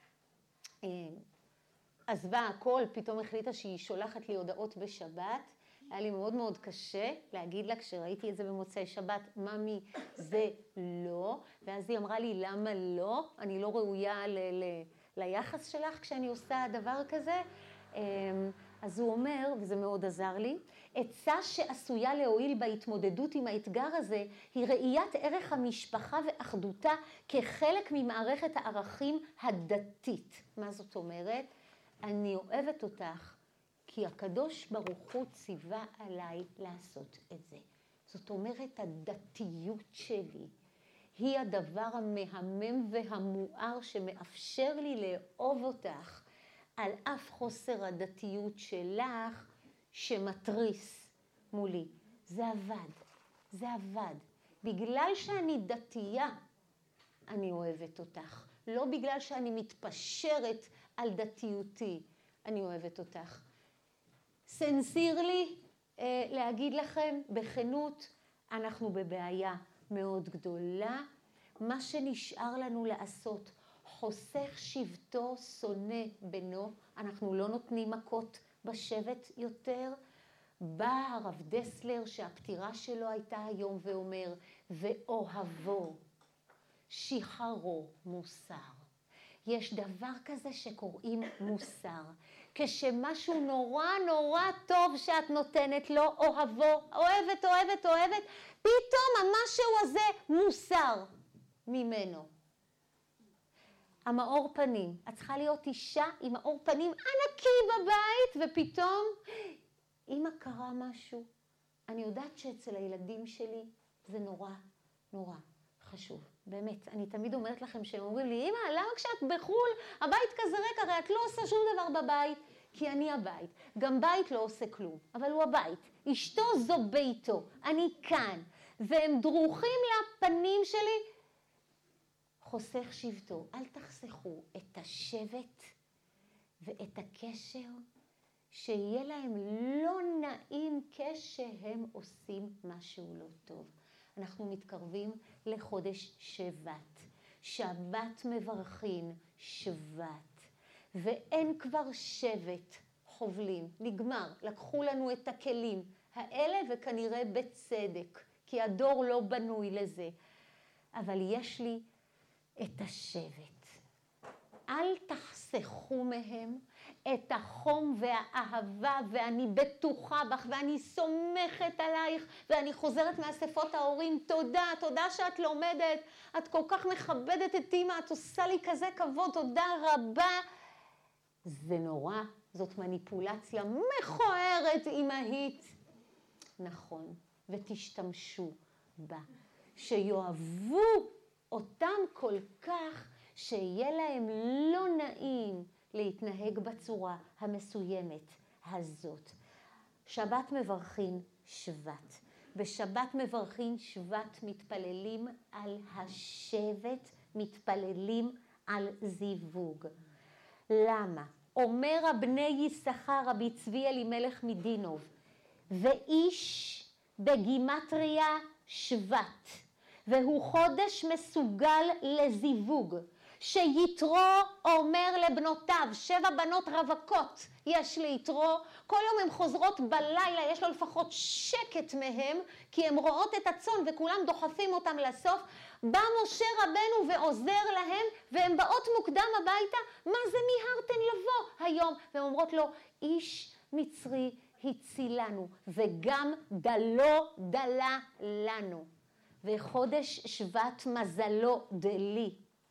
שעזבה הכל, פתאום החליטה שהיא שולחת לי הודעות בשבת, היה לי מאוד מאוד קשה להגיד לה כשראיתי את זה במוצאי שבת, ממי זה לא, ואז היא אמרה לי למה לא, אני לא ראויה ליחס שלך כשאני עושה דבר כזה, אז הוא אומר, וזה מאוד עזר לי, עצה שעשויה להועיל בהתמודדות עם האתגר הזה, היא ראיית ערך המשפחה ואחדותה כחלק ממערכת הערכים הדתית. מה זאת אומרת? אני אוהבת אותך, כי הקדוש ברוך הוא ציווה עליי לעשות את זה. זאת אומרת, הדתיות שלי היא הדבר המהמם והמואר שמאפשר לי לאהוב אותך, על אף חוסר הדתיות שלך שמטריס מולי. זה עבד. בגלל שאני דתייה, אני אוהבת אותך. לא בגלל שאני מתפשרת על דתיותי, אני אוהבת אותך. סנסיר לי להגיד לכם, בכנות, אנחנו בבעיה מאוד גדולה. מה שנשאר לנו לעשות, חוסך שבטו, שונא בנו, אנחנו לא נותנים מכות בשבט יותר. בא הרב דסלר שהפטירה שלו הייתה היום ואומר, ואוהבו, שחרו מוסר. יש דבר כזה שקוראים מוסר. כשמשהו נורא נורא טוב שאת נותנת לו, אוהבו, אוהבת, פתאום המשהו הזה מוסר ממנו. המאור פנים, את צריכה להיות אישה עם מאור פנים ענקי בבית, ופתאום, אמא קרה משהו. אני יודעת שאצל הילדים שלי זה נורא חשוב. באמת, אני תמיד אומרת לכם שהם אומרים לי, אמא, למה כשאת בחול, הבית כזה ריק, הרי את לא עושה שום דבר בבית, כי אני הבית. גם בית לא עושה כלום, אבל הוא הבית. אשתו זו ביתו, אני כאן, והם דרוכים לפנים שלי, חוסך שבטו, אל תחסכו את השבט ואת הקשר, שיהיה להם לא נעים כשהם עושים משהו לא טוב. אנחנו מתקרבים לחודש שבט. שבת מברכין שבט. ואין כבר שבט חובלים. נגמר. לקחו לנו את הכלים האלה וכנראה בצדק. כי הדור לא בנוי לזה. אבל יש לי את השבט. אל תחסכו מהם את החום והאהבה, ואני בטוחה בך, ואני סומכת עלייך, ואני חוזרת מאספות ההורים, תודה שאת לומדת, את כל כך מכבדת את אמא, את עושה לי כזה כבוד, תודה רבה. זה נורא, זאת מניפולציה מכוערת אמהית. נכון, ותשתמשו בה, שיואהבו אותם כל כך, שיהיה להם לא נעים להתנהג בצורה המסוימת הזאת. שבת מברכין שבט. בשבת מברכים שבט, מתפללים על השבט, מתפללים על זיווג. למה? אומר הבני יששכר, רבי צבי אלימלך מדינוב, ואיש בגימטריה שבט, והוא חודש מסוגל לזיווג, שיתרו אומר לבנותיו, 7 בנות רווקות יש ליתרו, כל יום הן חוזרות בלילה, יש לו לפחות שקט מהם, כי הן רואות את הצאן וכולם דוחפים אותם לסוף. בא משה רבנו ועוזר להם, והן באות מוקדם הביתה, מה זה מיהרתן לבוא היום? והן אומרות לו, איש מצרי הצילנו, וגם דלו דלה לנו. וחודש שבט מזלו דלי.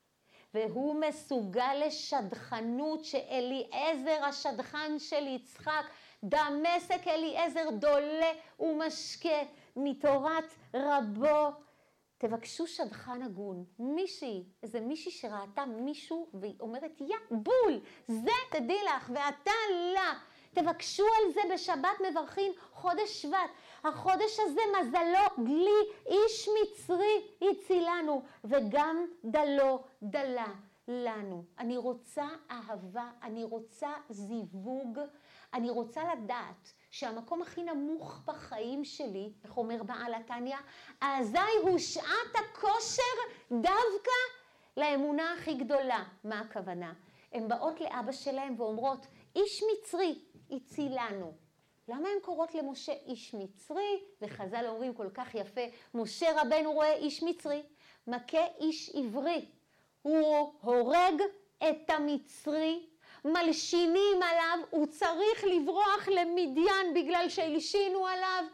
והוא מסוגל לשדכנות שאליעזר השדכן של יצחק, דמשק אליעזר דולה ומשקה מתורת רבו. תבקשו שדכן הגון, איזה מישהי שראתה מישהו והיא אומרת, יא בול, זה תדעי לך ואתה לה. תבקשו על זה בשבת מברכים חודש שבט. החודש הזה מזלו דלי, איש מצרי הצילנו, וגם דלו דלה לנו. אני רוצה אהבה, אני רוצה זיווג, אני רוצה לדעת שהמקום הכי נמוך בחיים שלי, איך אומר בעל התניא, אזי הוא שעת הכושר דווקא לאמונה הכי גדולה. מה הכוונה? הן באות לאבא שלהם ואומרות, איש מצרי הצילנו. למה הן קוראות למשה איש מצרי? וחז"ל אומרים כל כך יפה, משה רבנו רואה איש מצרי, מכה איש עברי. הוא הורג את המצרי, מלשינים עליו, הוא צריך לברוח למדיין בגלל שהלשינו עליו.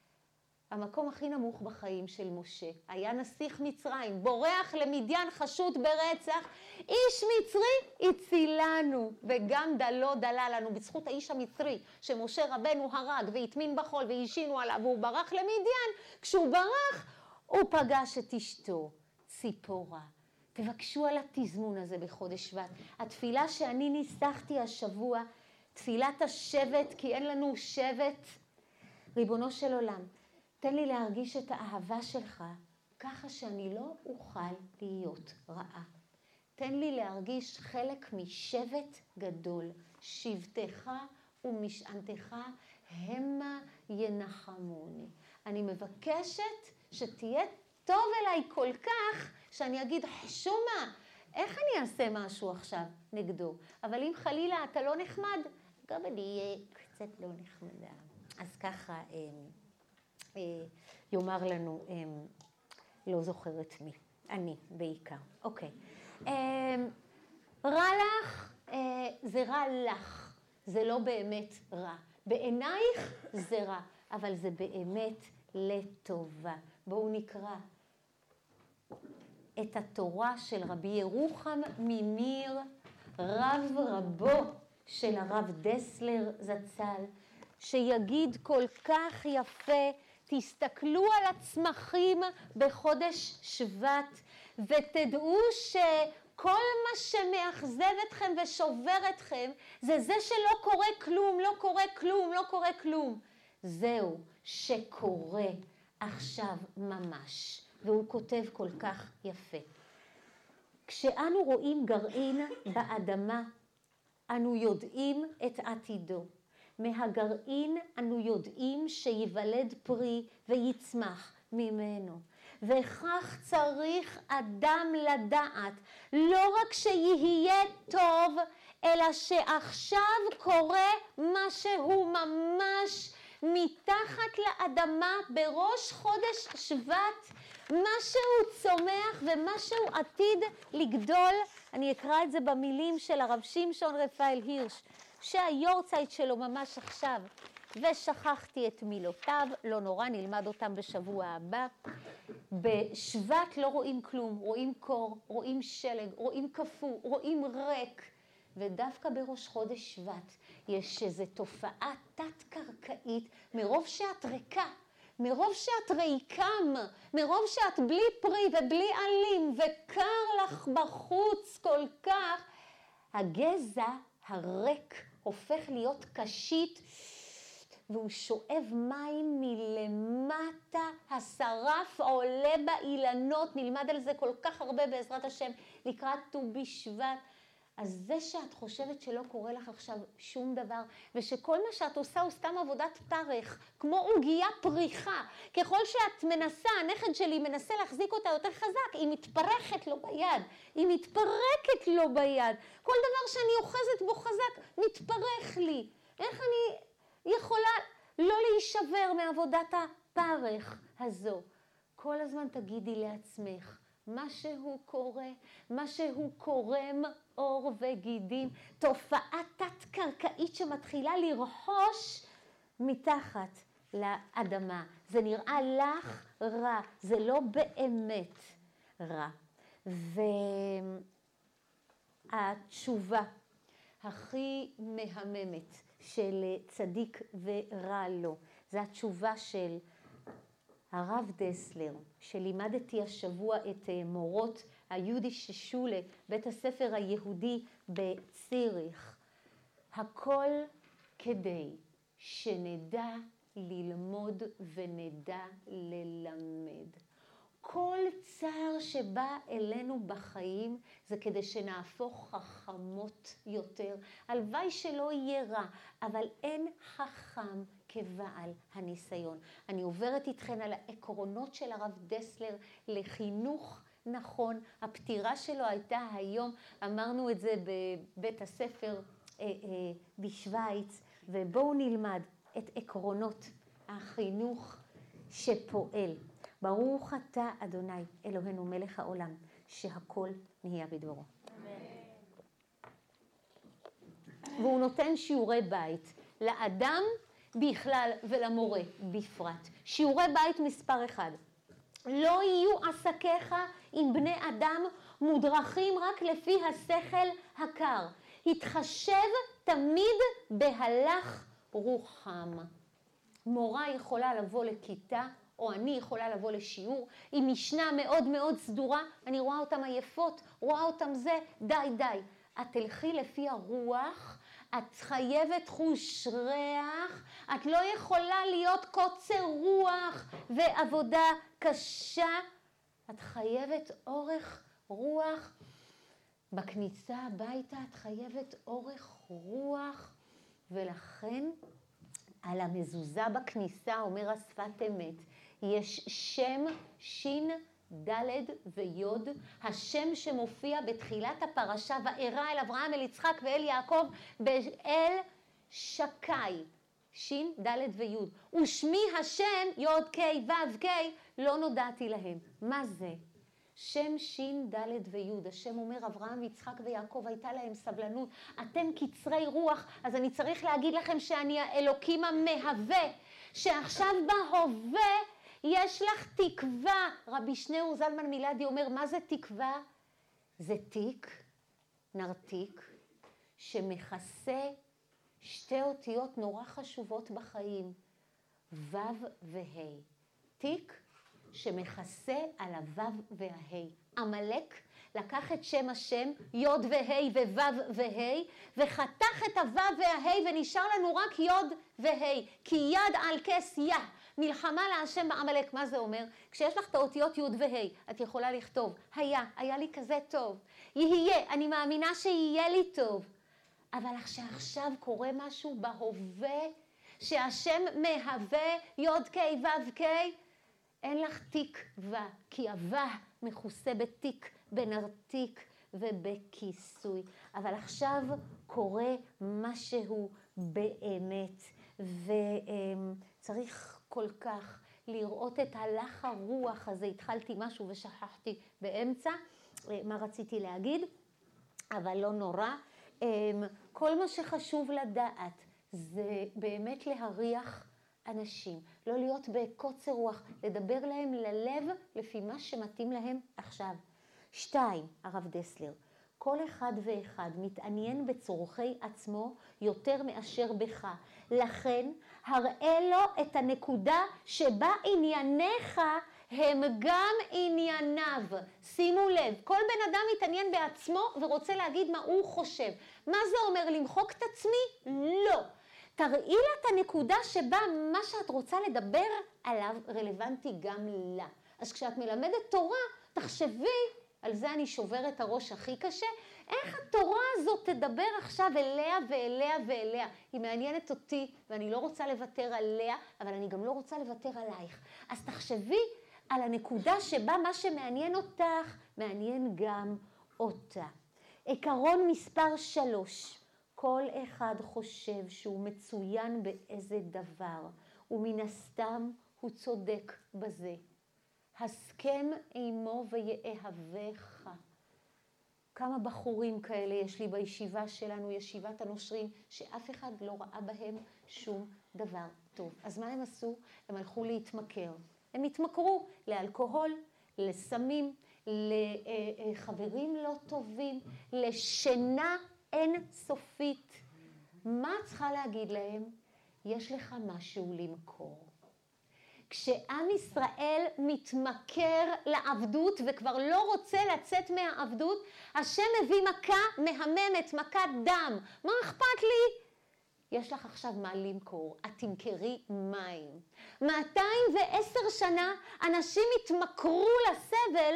המקום הכי נמוך בחיים של משה היה נסיך מצרים, בורח למדיין חשוד ברצח, איש מצרי הצילנו, וגם דלו דלה לנו, בזכות האיש המצרי שמשה רבנו הרג והטמין בחול והלשינו עליו והוא ברח למדיין, כשהוא ברח הוא פגש את אשתו ציפורה. תבקשו על התזמון הזה בחודש שבט. התפילה שאני ניסחתי השבוע, תפילת השבט, כי אין לנו שבט. ריבונו של עולם, תן לי להרגיש את האהבה שלך, ככה שאני לא אוכל להיות רעה. תן לי להרגיש חלק משבט גדול, שבטך ומשענתך המה ינחמוני. אני מבקשת שתהיה טוב אליי כל כך, שאני אגיד, חשומה, איך אני אעשה משהו עכשיו נגדו? אבל אם חלילה אתה לא נחמד, גם אני אהיה קצת לא נחמדה. אז ככה יאמר לנו, לא זוכרת מי, אני בעיקר. אוקיי. רע לך, זה רע לך, זה לא באמת רע. בעינייך זה רע, אבל זה באמת לטובה. בואו נקרא את התורה של רבי ירוחם ממיר, רב רבו של הרב דסלר זצ"ל, שיגיד כל כך יפה, תסתכלו על הצמחים בחודש שבט, ותדעו שכל מה שמאכזב אתכם ושובר אתכם, זה שלא קורה כלום, לא קורה כלום, לא קורה כלום. זהו שקורה עכשיו ממש. והוא כותב כל כך יפה. כשאנו רואים גרעין באדמה, אנו יודעים את עתידו. מהגרעין אנו יודעים שיוולד פרי ויצמח ממנו. וכך צריך אדם לדעת, לא רק שיהיה טוב, אלא שעכשיו קורה משהו ממש מתחת לאדמה בראש חודש שבט, משהו צומח ומשהו עתיד לגדול. אני אקרא את זה במילים של הרב שמשון רפאל הירש, שהיורצייט שלו ממש עכשיו, ושכחתי את מילותיו, לא נורא, נלמד אותם בשבוע הבא. בשבט לא רואים כלום, רואים קור, רואים שלג, רואים קפוא, רואים ריק. ודווקא בראש חודש שבט יש איזו תופעה תת-קרקעית, מרוב שאת ריקה, מרוב שאת ריקם, מרוב שאת בלי פרי ובלי עלים וקר לך בחוץ כל כך, הגזע הריק הופך להיות קשית והוא שואב מים מלמטה, השרף עולה באילנות, נלמד על זה כל כך הרבה בעזרת השם לקראת ט"ו בשבט. אז זה שאת חושבת שלא קורה לך עכשיו שום דבר, ושכל מה שאת עושה הוא סתם עבודת פרך, כמו עוגיה פריחה. ככל שאת מנסה, הנכד שלי מנסה להחזיק אותה יותר חזק, היא מתפרחת לו ביד, היא מתפרקת לו ביד. כל דבר שאני אוחזת בו חזק, מתפרח לי. איך אני יכולה לא להישבר מעבודת הפרך הזו? כל הזמן תגידי לעצמך, מה שהוא קורם אור וגידים, תופעה תת-קרקעית שמתחילה לרחוש מתחת לאדמה. זה נראה לך רע, זה לא באמת רע. והתשובה הכי מהממת של צדיק ורע לו, זה התשובה של הרב דסלר, שלימדתי השבוע את מורות היהודיש שולה, בית הספר היהודי בציריך. הכל כדי שנדע ללמוד ונדע ללמד. כל צער שבא אלינו בחיים זה כדי שנהפוך חכמות יותר. הלוואי שלא יהיה רע, אבל אין חכם כבעל הניסיון. אני עוברת איתכן על העקרונות של הרב דסלר לחינוך נכון. הפטירה שלו הייתה היום, אמרנו את זה בבית הספר בשוויץ, ובואו נלמד את עקרונות החינוך שפועל. ברוך אתה אדוני אלוהינו מלך העולם, שהכל נהיה בדברו. והוא נותן שיעורי בית לאדם בכלל ולמורה בפרט. שיעורי בית מספר 1. לא יהיו עסקיך עם בני אדם מודרכים רק לפי השכל הקר. התחשב תמיד בהלך רוחם. מורה יכולה לבוא לכיתה, או אני יכולה לבוא לשיעור, עם משנה מאוד מאוד סדורה, אני רואה אותם עייפות, רואה אותם זה, די. את תלכי לפי הרוח, את חייבת חוש ריח, את לא יכולה להיות קוצר רוח ועבודה קשה, את חייבת אורך רוח. בכניסה הביתה את חייבת אורך רוח, ולכן על המזוזה בכניסה, אומר השפת אמת, יש שם שין ד' ויוד, השם שמופיע בתחילת הפרשה, וארא אל אברהם, אל יצחק ואל יעקב, באל שקי, שין ד' ויוד. ושמי השם יוד קי וו קי, לא נודעתי להם. מה זה? שם שין ד' ויוד. השם אומר אברהם, יצחק ויעקב, הייתה להם סבלנות. אתם קצרי רוח, אז אני צריך להגיד לכם שאני האלוקים המהווה, שעכשיו בהווה יש לך תקווה. רבי שניאור זלמן מילדי אומר, מה זה תקווה? זה תיק, נרתיק, שמכסה שתי אותיות נורא חשובות בחיים, וו וה'. תיק שמכסה על הוו והה'. עמלק לקח את שם השם, יוד וה' ווו וה', וחתך את הוו והה' ונשאר לנו רק יוד וה', כי יד על כס יה. מלחמה להשם בעמלק. מה זה אומר? כשיש לך את האותיות י' וה', את יכולה לכתוב, היה לי כזה טוב. יהיה, אני מאמינה שיהיה לי טוב. אבל עכשיו קורה משהו בהווה, שהשם מהווה י' ק' ו' ק', אין לך תקווה, כי הווה מכוסה בתיק, בנרתיק ובכיסוי. אבל עכשיו קורה משהו באמת, וצריך כל כך לראות את הלך הרוח הזה. התחלתי משהו ושכחתי באמצע מה רציתי להגיד, אבל לא נורא. כל מה שחשוב לדעת זה באמת להריח אנשים, לא להיות בקוצר רוח, לדבר להם ללב לפי מה שמתאים להם עכשיו. 2, הרב דסלר, כל אחד ואחד מתעניין בצורכי עצמו יותר מאשר בך. לכן הראה לו את הנקודה שבה ענייניך הם גם ענייניו. שימו לב, כל בן אדם מתעניין בעצמו ורוצה להגיד מה הוא חושב. מה זה אומר? למחוק את עצמי? לא. תראי לה את הנקודה שבה מה שאת רוצה לדבר עליו רלוונטי גם לה. אז כשאת מלמדת תורה, תחשבי, על זה אני שוברת הראש הכי קשה, איך התורה הזאת תדבר עכשיו אליה ואליה ואליה. היא מעניינת אותי ואני לא רוצה לוותר עליה, אבל אני גם לא רוצה לוותר עלייך. אז תחשבי על הנקודה שבה מה שמעניין אותך, מעניין גם אותה. עיקרון מספר 3. כל אחד חושב שהוא מצוין באיזה דבר, ומן הסתם הוא צודק בזה. הסכם עמו ויאהבך. כמה בחורים כאלה יש לי בישיבה שלנו, ישיבת הנושרים, שאף אחד לא ראה בהם שום דבר טוב. אז מה הם עשו? הם הלכו להתמכר. הם התמכרו לאלכוהול, לסמים, לחברים לא טובים, לשינה אין סופית. מה צריכה להגיד להם? יש לך משהו למכור. כשעם ישראל מתמכר לעבדות וכבר לא רוצה לצאת מהעבדות, השם מביא מכה מהממת, מכת דם. מה אכפת לי? יש לך עכשיו מה למכור, את תמכרי מים. 210 שנה אנשים התמכרו לסבל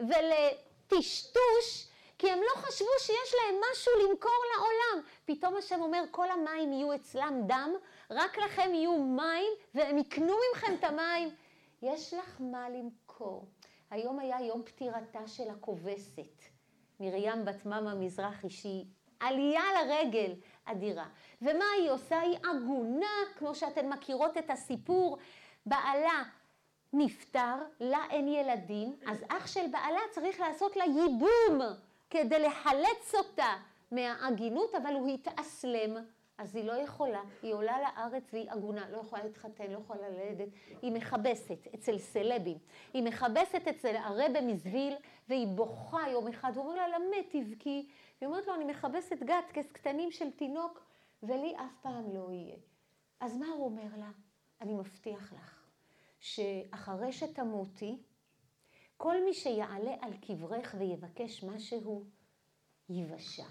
ולטשטוש, כי הם לא חשבו שיש להם משהו למכור לעולם. פתאום השם אומר, כל המים יהיו אצלם דם, רק לכם יהיו מים, והם יקנו ממכם את המים. יש לך מה למכור. היום היה יום פטירתה של הכובסת, מרים בת ממה מזרחי, שהיא עלייה לרגל אדירה. ומה היא עושה? היא עגונה, כמו שאתן מכירות את הסיפור, בעלה נפטר, לה אין ילדים, אז אח של בעלה צריך לעשות לה ייבום, כדי לחלץ אותה מהעגינות, אבל הוא התאסלם, אז היא לא יכולה, היא עולה לארץ והיא עגונה, לא יכולה להתחתן, לא יכולה ללדת, היא מכבסת אצל סלבים, היא מכבסת אצל הרבי מזוויל, והיא בוכה יום אחד, הוא אומר לה, למה תבכי? היא אומרת לו, אני מכבסת גטקס קטנים של תינוק, ולי אף פעם לא יהיה. אז מה הוא אומר לה? אני מבטיח לך, שאחרי שתמותי, כל מי שיעלה על קברך ויבקש משהו, יבשע.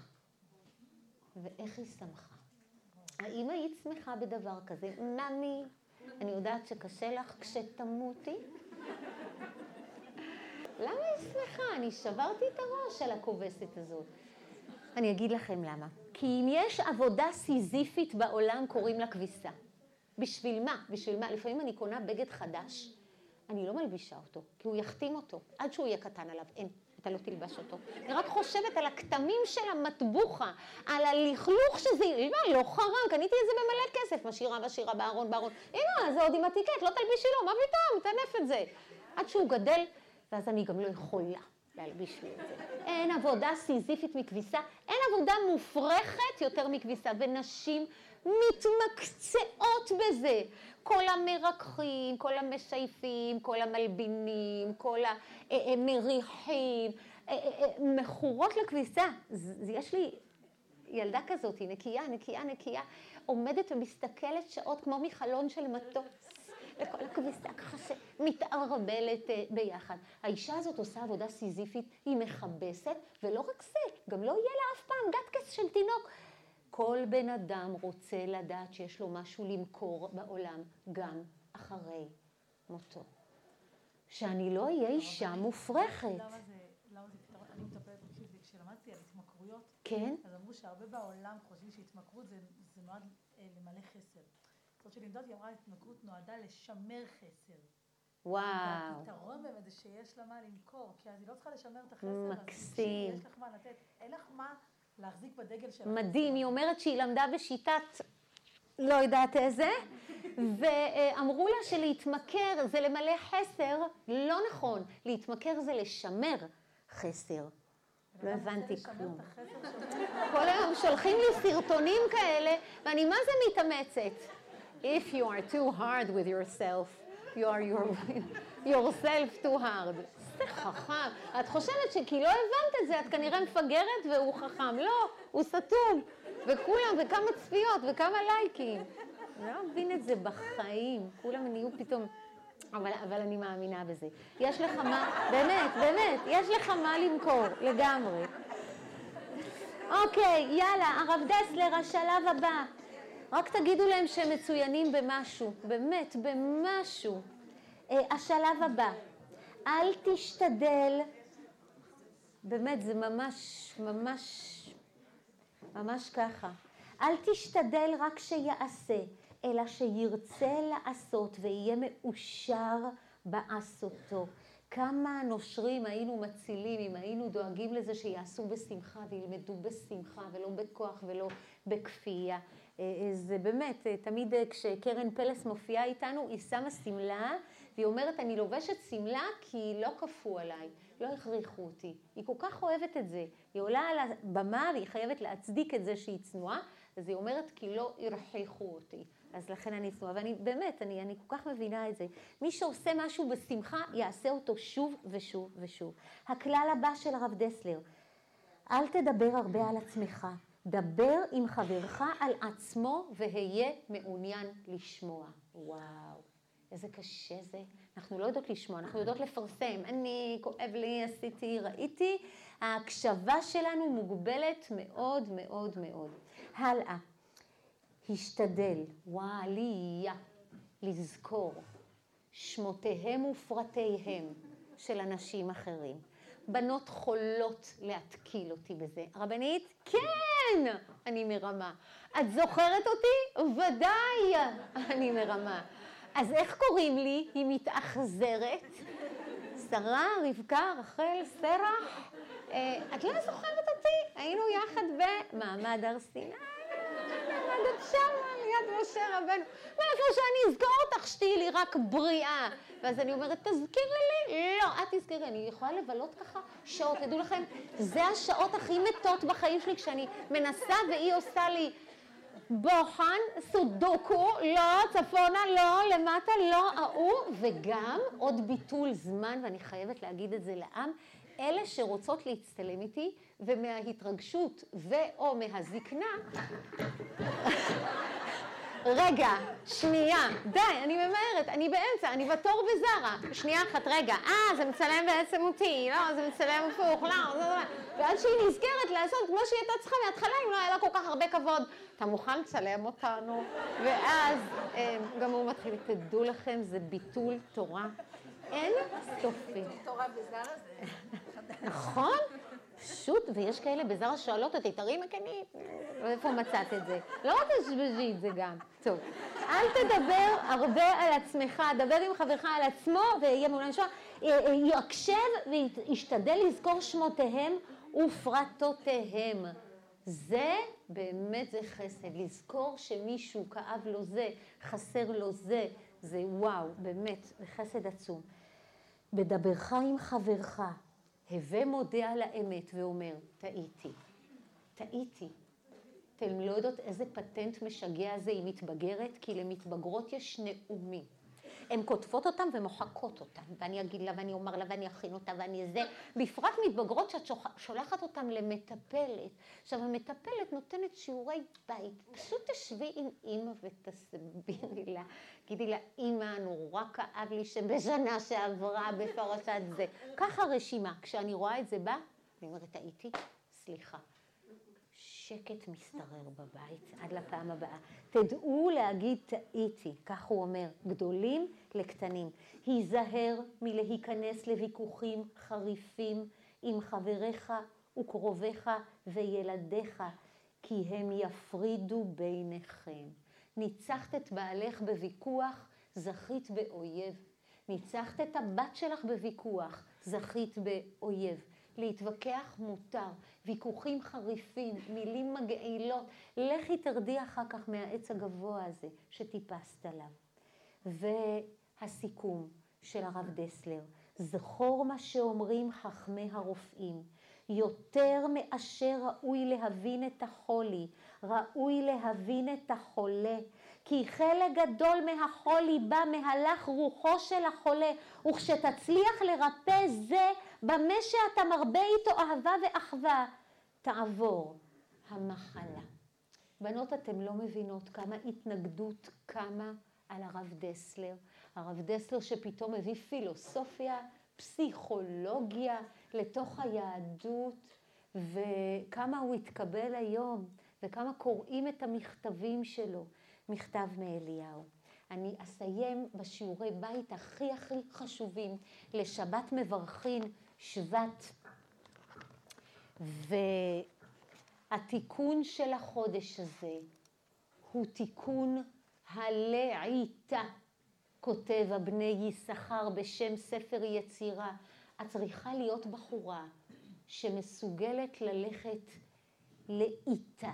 ואיך היא שמחה? האם היית שמחה בדבר כזה? ממי, אני יודעת שקשה לך כשתמותי. למה היא שמחה? אני שברתי את הראש על הכובסת הזאת. אני אגיד לכם למה. כי אם יש עבודה סיזיפית בעולם, קוראים לה כביסה. בשביל מה? בשביל מה? לפעמים אני קונה בגד חדש, אני לא מלבישה אותו, כי הוא יחתים אותו, עד שהוא יהיה קטן עליו. אין, אתה לא תלבש אותו. אני רק חושבת על הכתמים של המטבוחה, על הלכלוך שזה, אמא, לא חרם, קניתי את זה במלא כסף, משאירה בארון. אמא, זה עוד עם הטיקט, לא תלבישי לו, מה פתאום, תנף את זה. עד שהוא גדל, ואז אני גם לא יכולה להלביש לי את זה. אין עבודה סיזיפית מכביסה, אין עבודה מופרכת יותר מכביסה, ונשים מתמקצעות בזה. כל המרקחים, כל המשייפים, כל המלבינים, כל המריחים, מכורות לכביסה. יש לי ילדה כזאת, נקייה, עומדת ומסתכלת שעות כמו מחלון של מטוס. לכל הכביסה ככה שמתערבלת ביחד. האישה הזאת עושה עבודה סיזיפית, היא מכבסת, ולא רק זה, גם לא יהיה לה אף פעם גטקס של תינוק. כל בן אדם רוצה לדעת שיש לו משהו למכור בעולם, גם אחרי מותו. שאני לא אהיה אישה מופרכת. למה זה פתרון? אני מטפלת כשלמדתי על התמכרויות. כן? אז אמרו שהרבה בעולם חושבים שהתמכרות זה נועד למלא חסר. זאת שלימדות, היא אמרה, התמכרות נועדה לשמר חסר. וואו. והפתרון באמת זה שיש לה מה למכור, כי אז היא לא צריכה לשמר את החסר. מקסים. יש לך מה לתת, אין לך מה להחזיק בדגל של מדהים, היא אומרת שהיא למדה בשיטת לא יודעת איזה, ואמרו לה שלהתמכר זה למלא חסר, לא נכון, להתמכר זה לשמר חסר. לא הבנתי כלום. כל היום שולחים לי סרטונים כאלה, ואני מה זה מתאמצת? If you are too hard with yourself, you are yourself too hard. זה חכם. את חושבת שכי לא הבנת את זה, את כנראה מפגרת והוא חכם. לא, הוא סתום. וכולם, וכמה צפיות, וכמה לייקים. אני לא מבין את זה בחיים. כולם נהיו פתאום... אבל אני מאמינה בזה. יש לך מה, באמת, יש לך מה למכור, לגמרי. אוקיי, יאללה, הרב דסלר, השלב הבא. רק תגידו להם שהם מצוינים במשהו, באמת, במשהו. השלב הבא, אל תשתדל, באמת, זה ממש ככה. אל תשתדל רק שיעשה, אלא שירצה לעשות ויהיה מאושר בעשותו. כמה נושרים היינו מצילים אם היינו דואגים לזה שיעשו בשמחה וילמדו בשמחה ולא בכוח ולא בכפייה. זה באמת, תמיד כשקרן פלס מופיעה איתנו, היא שמה סמלה והיא אומרת, אני לובשת סמלה כי לא כפו עליי, לא הכריחו אותי. היא כל כך אוהבת את זה. היא עולה על הבמה והיא חייבת להצדיק את זה שהיא צנועה, אז היא אומרת כי לא הרחיכו אותי. אז לכן אני צנועה, ואני באמת, אני כל כך מבינה את זה. מי שעושה משהו בשמחה, יעשה אותו שוב ושוב ושוב. הכלל הבא של הרב דסלר, אל תדבר הרבה על עצמך, דבר עם חברך על עצמו והיה מעוניין לשמוע. וואו, איזה קשה זה. אנחנו לא יודעות לשמוע, אנחנו יודעות לפרסם. אני, כואב לי, עשיתי, ראיתי. ההקשבה שלנו מוגבלת מאוד מאוד מאוד. הלאה. השתדל, לזכור שמותיהם ופרטיהם של אנשים אחרים. בנות חולות להתקיל אותי בזה. רבנית, כן, אני מרמה. את זוכרת אותי? ודאי, אני מרמה. אז איך קוראים לי? היא מתאכזרת. שרה, רבקה, רחל, סרח. את לא זוכרת אותי? היינו יחד במעמד הר סיני. עד שם, ליד משה רבנו. מאיפה שאני אזכור אותך, שתהי לי רק בריאה. ואז אני אומרת, תזכירי לי? לא, את תזכירי. אני יכולה לבלות ככה שעות. תדעו לכם, זה השעות הכי מתות בחיים שלי, כשאני מנסה והיא עושה לי בוחן, סודוקו, לא, צפונה, לא, למטה, לא, וגם עוד ביטול זמן, ואני חייבת להגיד את זה לעם, אלה שרוצות להצטלם איתי, ומההתרגשות או מהזקנה, רגע, שנייה, די, אני ממהרת, אני באמצע, אני בתור בזרה, שנייה אחת, רגע, זה מצלם בעצם אותי, לא, זה מצלם הפוך, לא, ועד שהיא נזכרת לעשות כמו שהיא הייתה צריכה מההתחלה, אם לא היה לה כל כך הרבה כבוד, אתה מוכן לצלם אותנו? ואז גם הוא מתחיל, תדעו לכם, זה ביטול תורה, אין סופי. תורה בזרה זה... נכון? פשוט, ויש כאלה בזרה שואלות אותי, תראי מקנית, איפה מצאת את זה? לא תשבזי את זה גם. טוב, אל תדבר הרבה על עצמך, דבר עם חברך על עצמו, ויהיה מעוניין לשמוע, יקשב וישתדל לזכור שמותיהם ופרטותיהם. זה באמת זה חסד, לזכור שמישהו כאב לו זה, חסר לו זה, זה וואו, באמת, זה חסד עצום. בדברך עם חברך, הווה מודה על האמת ואומר, טעיתי. אתם לא יודעות איזה פטנט משגע זה היא מתבגרת, כי למתבגרות יש נאומים. הן כותבות אותם ומוחקות אותם, ואני אגיד לה ואני אומר לה ואני אכין אותה ואני זה, בפרט מתבגרות שאת שולחת אותם למטפלת. עכשיו המטפלת נותנת שיעורי בית, פשוט תשבי עם אמא ותסבירי לה, תגידי לה, אמא נורא כאב לי שבשנה שעברה בפרשת זה. ככה רשימה, כשאני רואה את זה בא, אני אומרת, טעיתי, סליחה. שקט מסתרר בבית עד לפעם הבאה. תדעו להגיד טעיתי, כך הוא אומר, גדולים לקטנים. היזהר מלהיכנס לוויכוחים חריפים עם חבריך וקרוביך וילדיך, כי הם יפרידו ביניכם. ניצחת את בעלך בוויכוח, זכית באויב. ניצחת את הבת שלך בוויכוח, זכית באויב. להתווכח מותר, ויכוחים חריפים, מילים מגעילות, לכי תרדי אחר כך מהעץ הגבוה הזה שטיפסת עליו. והסיכום של הרב דסלר, זכור מה שאומרים חכמי הרופאים, יותר מאשר ראוי להבין את החולי, ראוי להבין את החולה, כי חלק גדול מהחולי בא מהלך רוחו של החולה, וכשתצליח לרפא זה, במה שאתה מרבה איתו אהבה ואחווה, תעבור המחלה. בנות, אתם לא מבינות כמה התנגדות קמה על הרב דסלר. הרב דסלר שפתאום הביא פילוסופיה, פסיכולוגיה לתוך היהדות, וכמה הוא התקבל היום. וכמה קוראים את המכתבים שלו, מכתב מאליהו. אני אסיים בשיעורי בית הכי חשובים לשבת מברכין, שבט. והתיקון של החודש הזה הוא תיקון הלעיתה, כותב הבני יששכר בשם ספר יצירה. את צריכה להיות בחורה שמסוגלת ללכת לעיתה,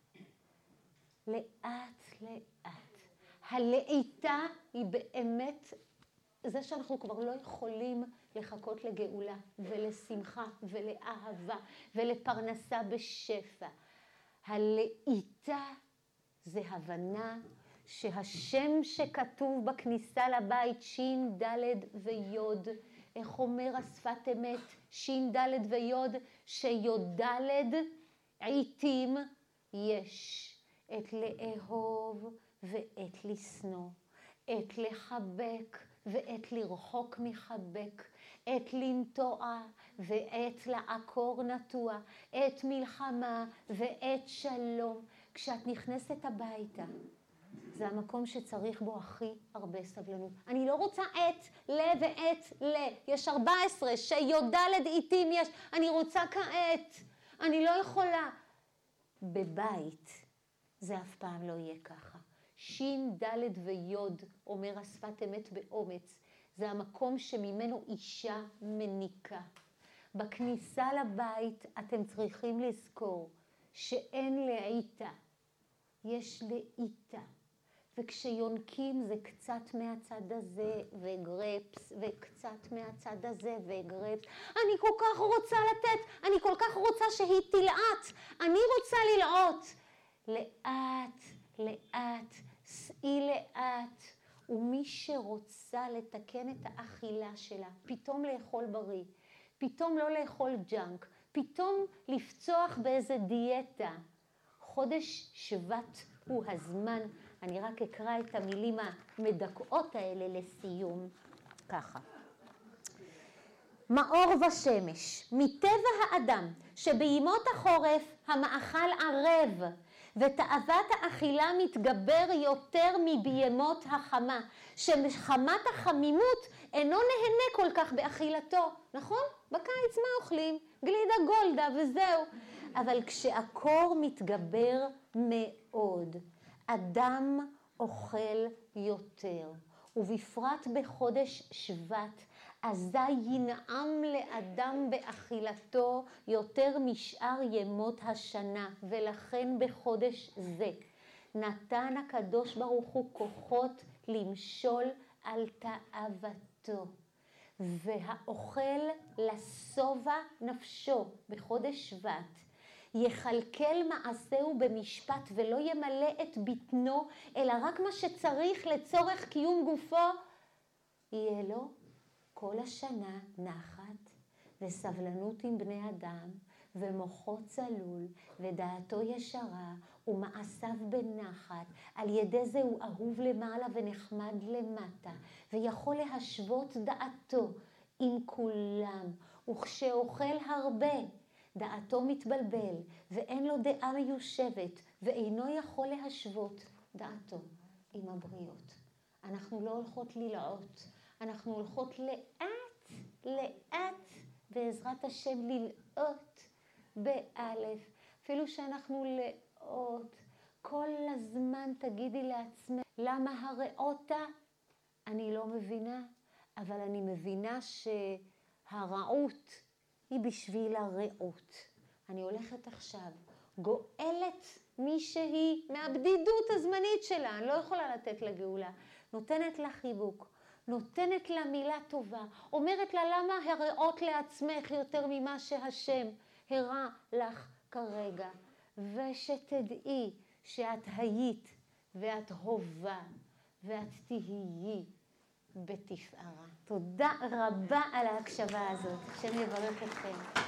לאט לאט. הלעיתה היא באמת זה שאנחנו כבר לא יכולים לחכות לגאולה ולשמחה ולאהבה ולפרנסה בשפע. הלעיתה זה הבנה שהשם שכתוב בכניסה לבית שין ד' ויוד, איך אומר השפת אמת שין ד' ויוד, שיוד ד' עיתים יש את לאהוב ואת לשנוא, את לחבק ואת לרחוק מחבק, את לנטוע ואת לעקור נטוע, את מלחמה ואת שלום. כשאת נכנסת הביתה, זה המקום שצריך בו הכי הרבה סבלנות. אני לא רוצה את, ואת, יש 14, שיודלד איתים יש, אני רוצה כעת, אני לא יכולה. בבית זה אף פעם לא יהיה ככה. שין ד' ויוד, אומר השפת אמת באומץ, זה המקום שממנו אישה מניקה. בכניסה לבית אתם צריכים לזכור שאין לעיתה, יש לעיתה. וכשיונקים זה קצת מהצד הזה וגרפס, וקצת מהצד הזה וגרפס. אני כל כך רוצה לתת, אני כל כך רוצה שהיא תלעט, אני רוצה ללעות. לאט, לאט, סעי לאט. ומי שרוצה לתקן את האכילה שלה, פתאום לאכול בריא, פתאום לא לאכול ג'אנק, פתאום לפצוח באיזה דיאטה. חודש שבט הוא הזמן. אני רק אקרא את המילים המדכאות האלה לסיום. ככה. מאור ושמש, מטבע האדם שבימות החורף המאכל ערב, ותאוות האכילה מתגבר יותר מבימות החמה, שחמת החמימות אינו נהנה כל כך באכילתו, נכון? בקיץ מה אוכלים? גלידה גולדה וזהו. אבל כשהקור מתגבר מאוד, אדם אוכל יותר, ובפרט בחודש שבט, אזי ינעם לאדם באכילתו יותר משאר ימות השנה, ולכן בחודש זה נתן הקדוש ברוך הוא כוחות למשול על תאוותו. והאוכל לשובע נפשו בחודש שבט, יכלכל מעשהו במשפט ולא ימלא את בטנו, אלא רק מה שצריך לצורך קיום גופו, יהיה לו כל השנה נחת וסבלנות עם בני אדם, ומוחו צלול ודעתו ישרה ומעשיו בנחת. על ידי זה הוא אהוב למעלה ונחמד למטה, ויכול להשוות דעתו עם כולם. וכשאוכל הרבה דעתו מתבלבל ואין לו דעה מיושבת, ואינו יכול להשוות דעתו עם הבריות. אנחנו לא הולכות ללעות, אנחנו הולכות לאט לאט בעזרת השם ללעות באלף. אפילו שאנחנו לאות, כל הזמן תגידי לעצמך, למה הראותה? אני לא מבינה, אבל אני מבינה שהרעות היא בשביל הרעות. אני הולכת עכשיו, גואלת מישהי מהבדידות הזמנית שלה, אני לא יכולה לתת לה גאולה, נותנת לה חיבוק, נותנת לה מילה טובה, אומרת לה למה הראות לעצמך יותר ממה שהשם הראה לך כרגע, ושתדעי שאת היית ואת הובה ואת תהיי בתפארה. תודה רבה על ההקשבה הזאת, השם יברך אתכם.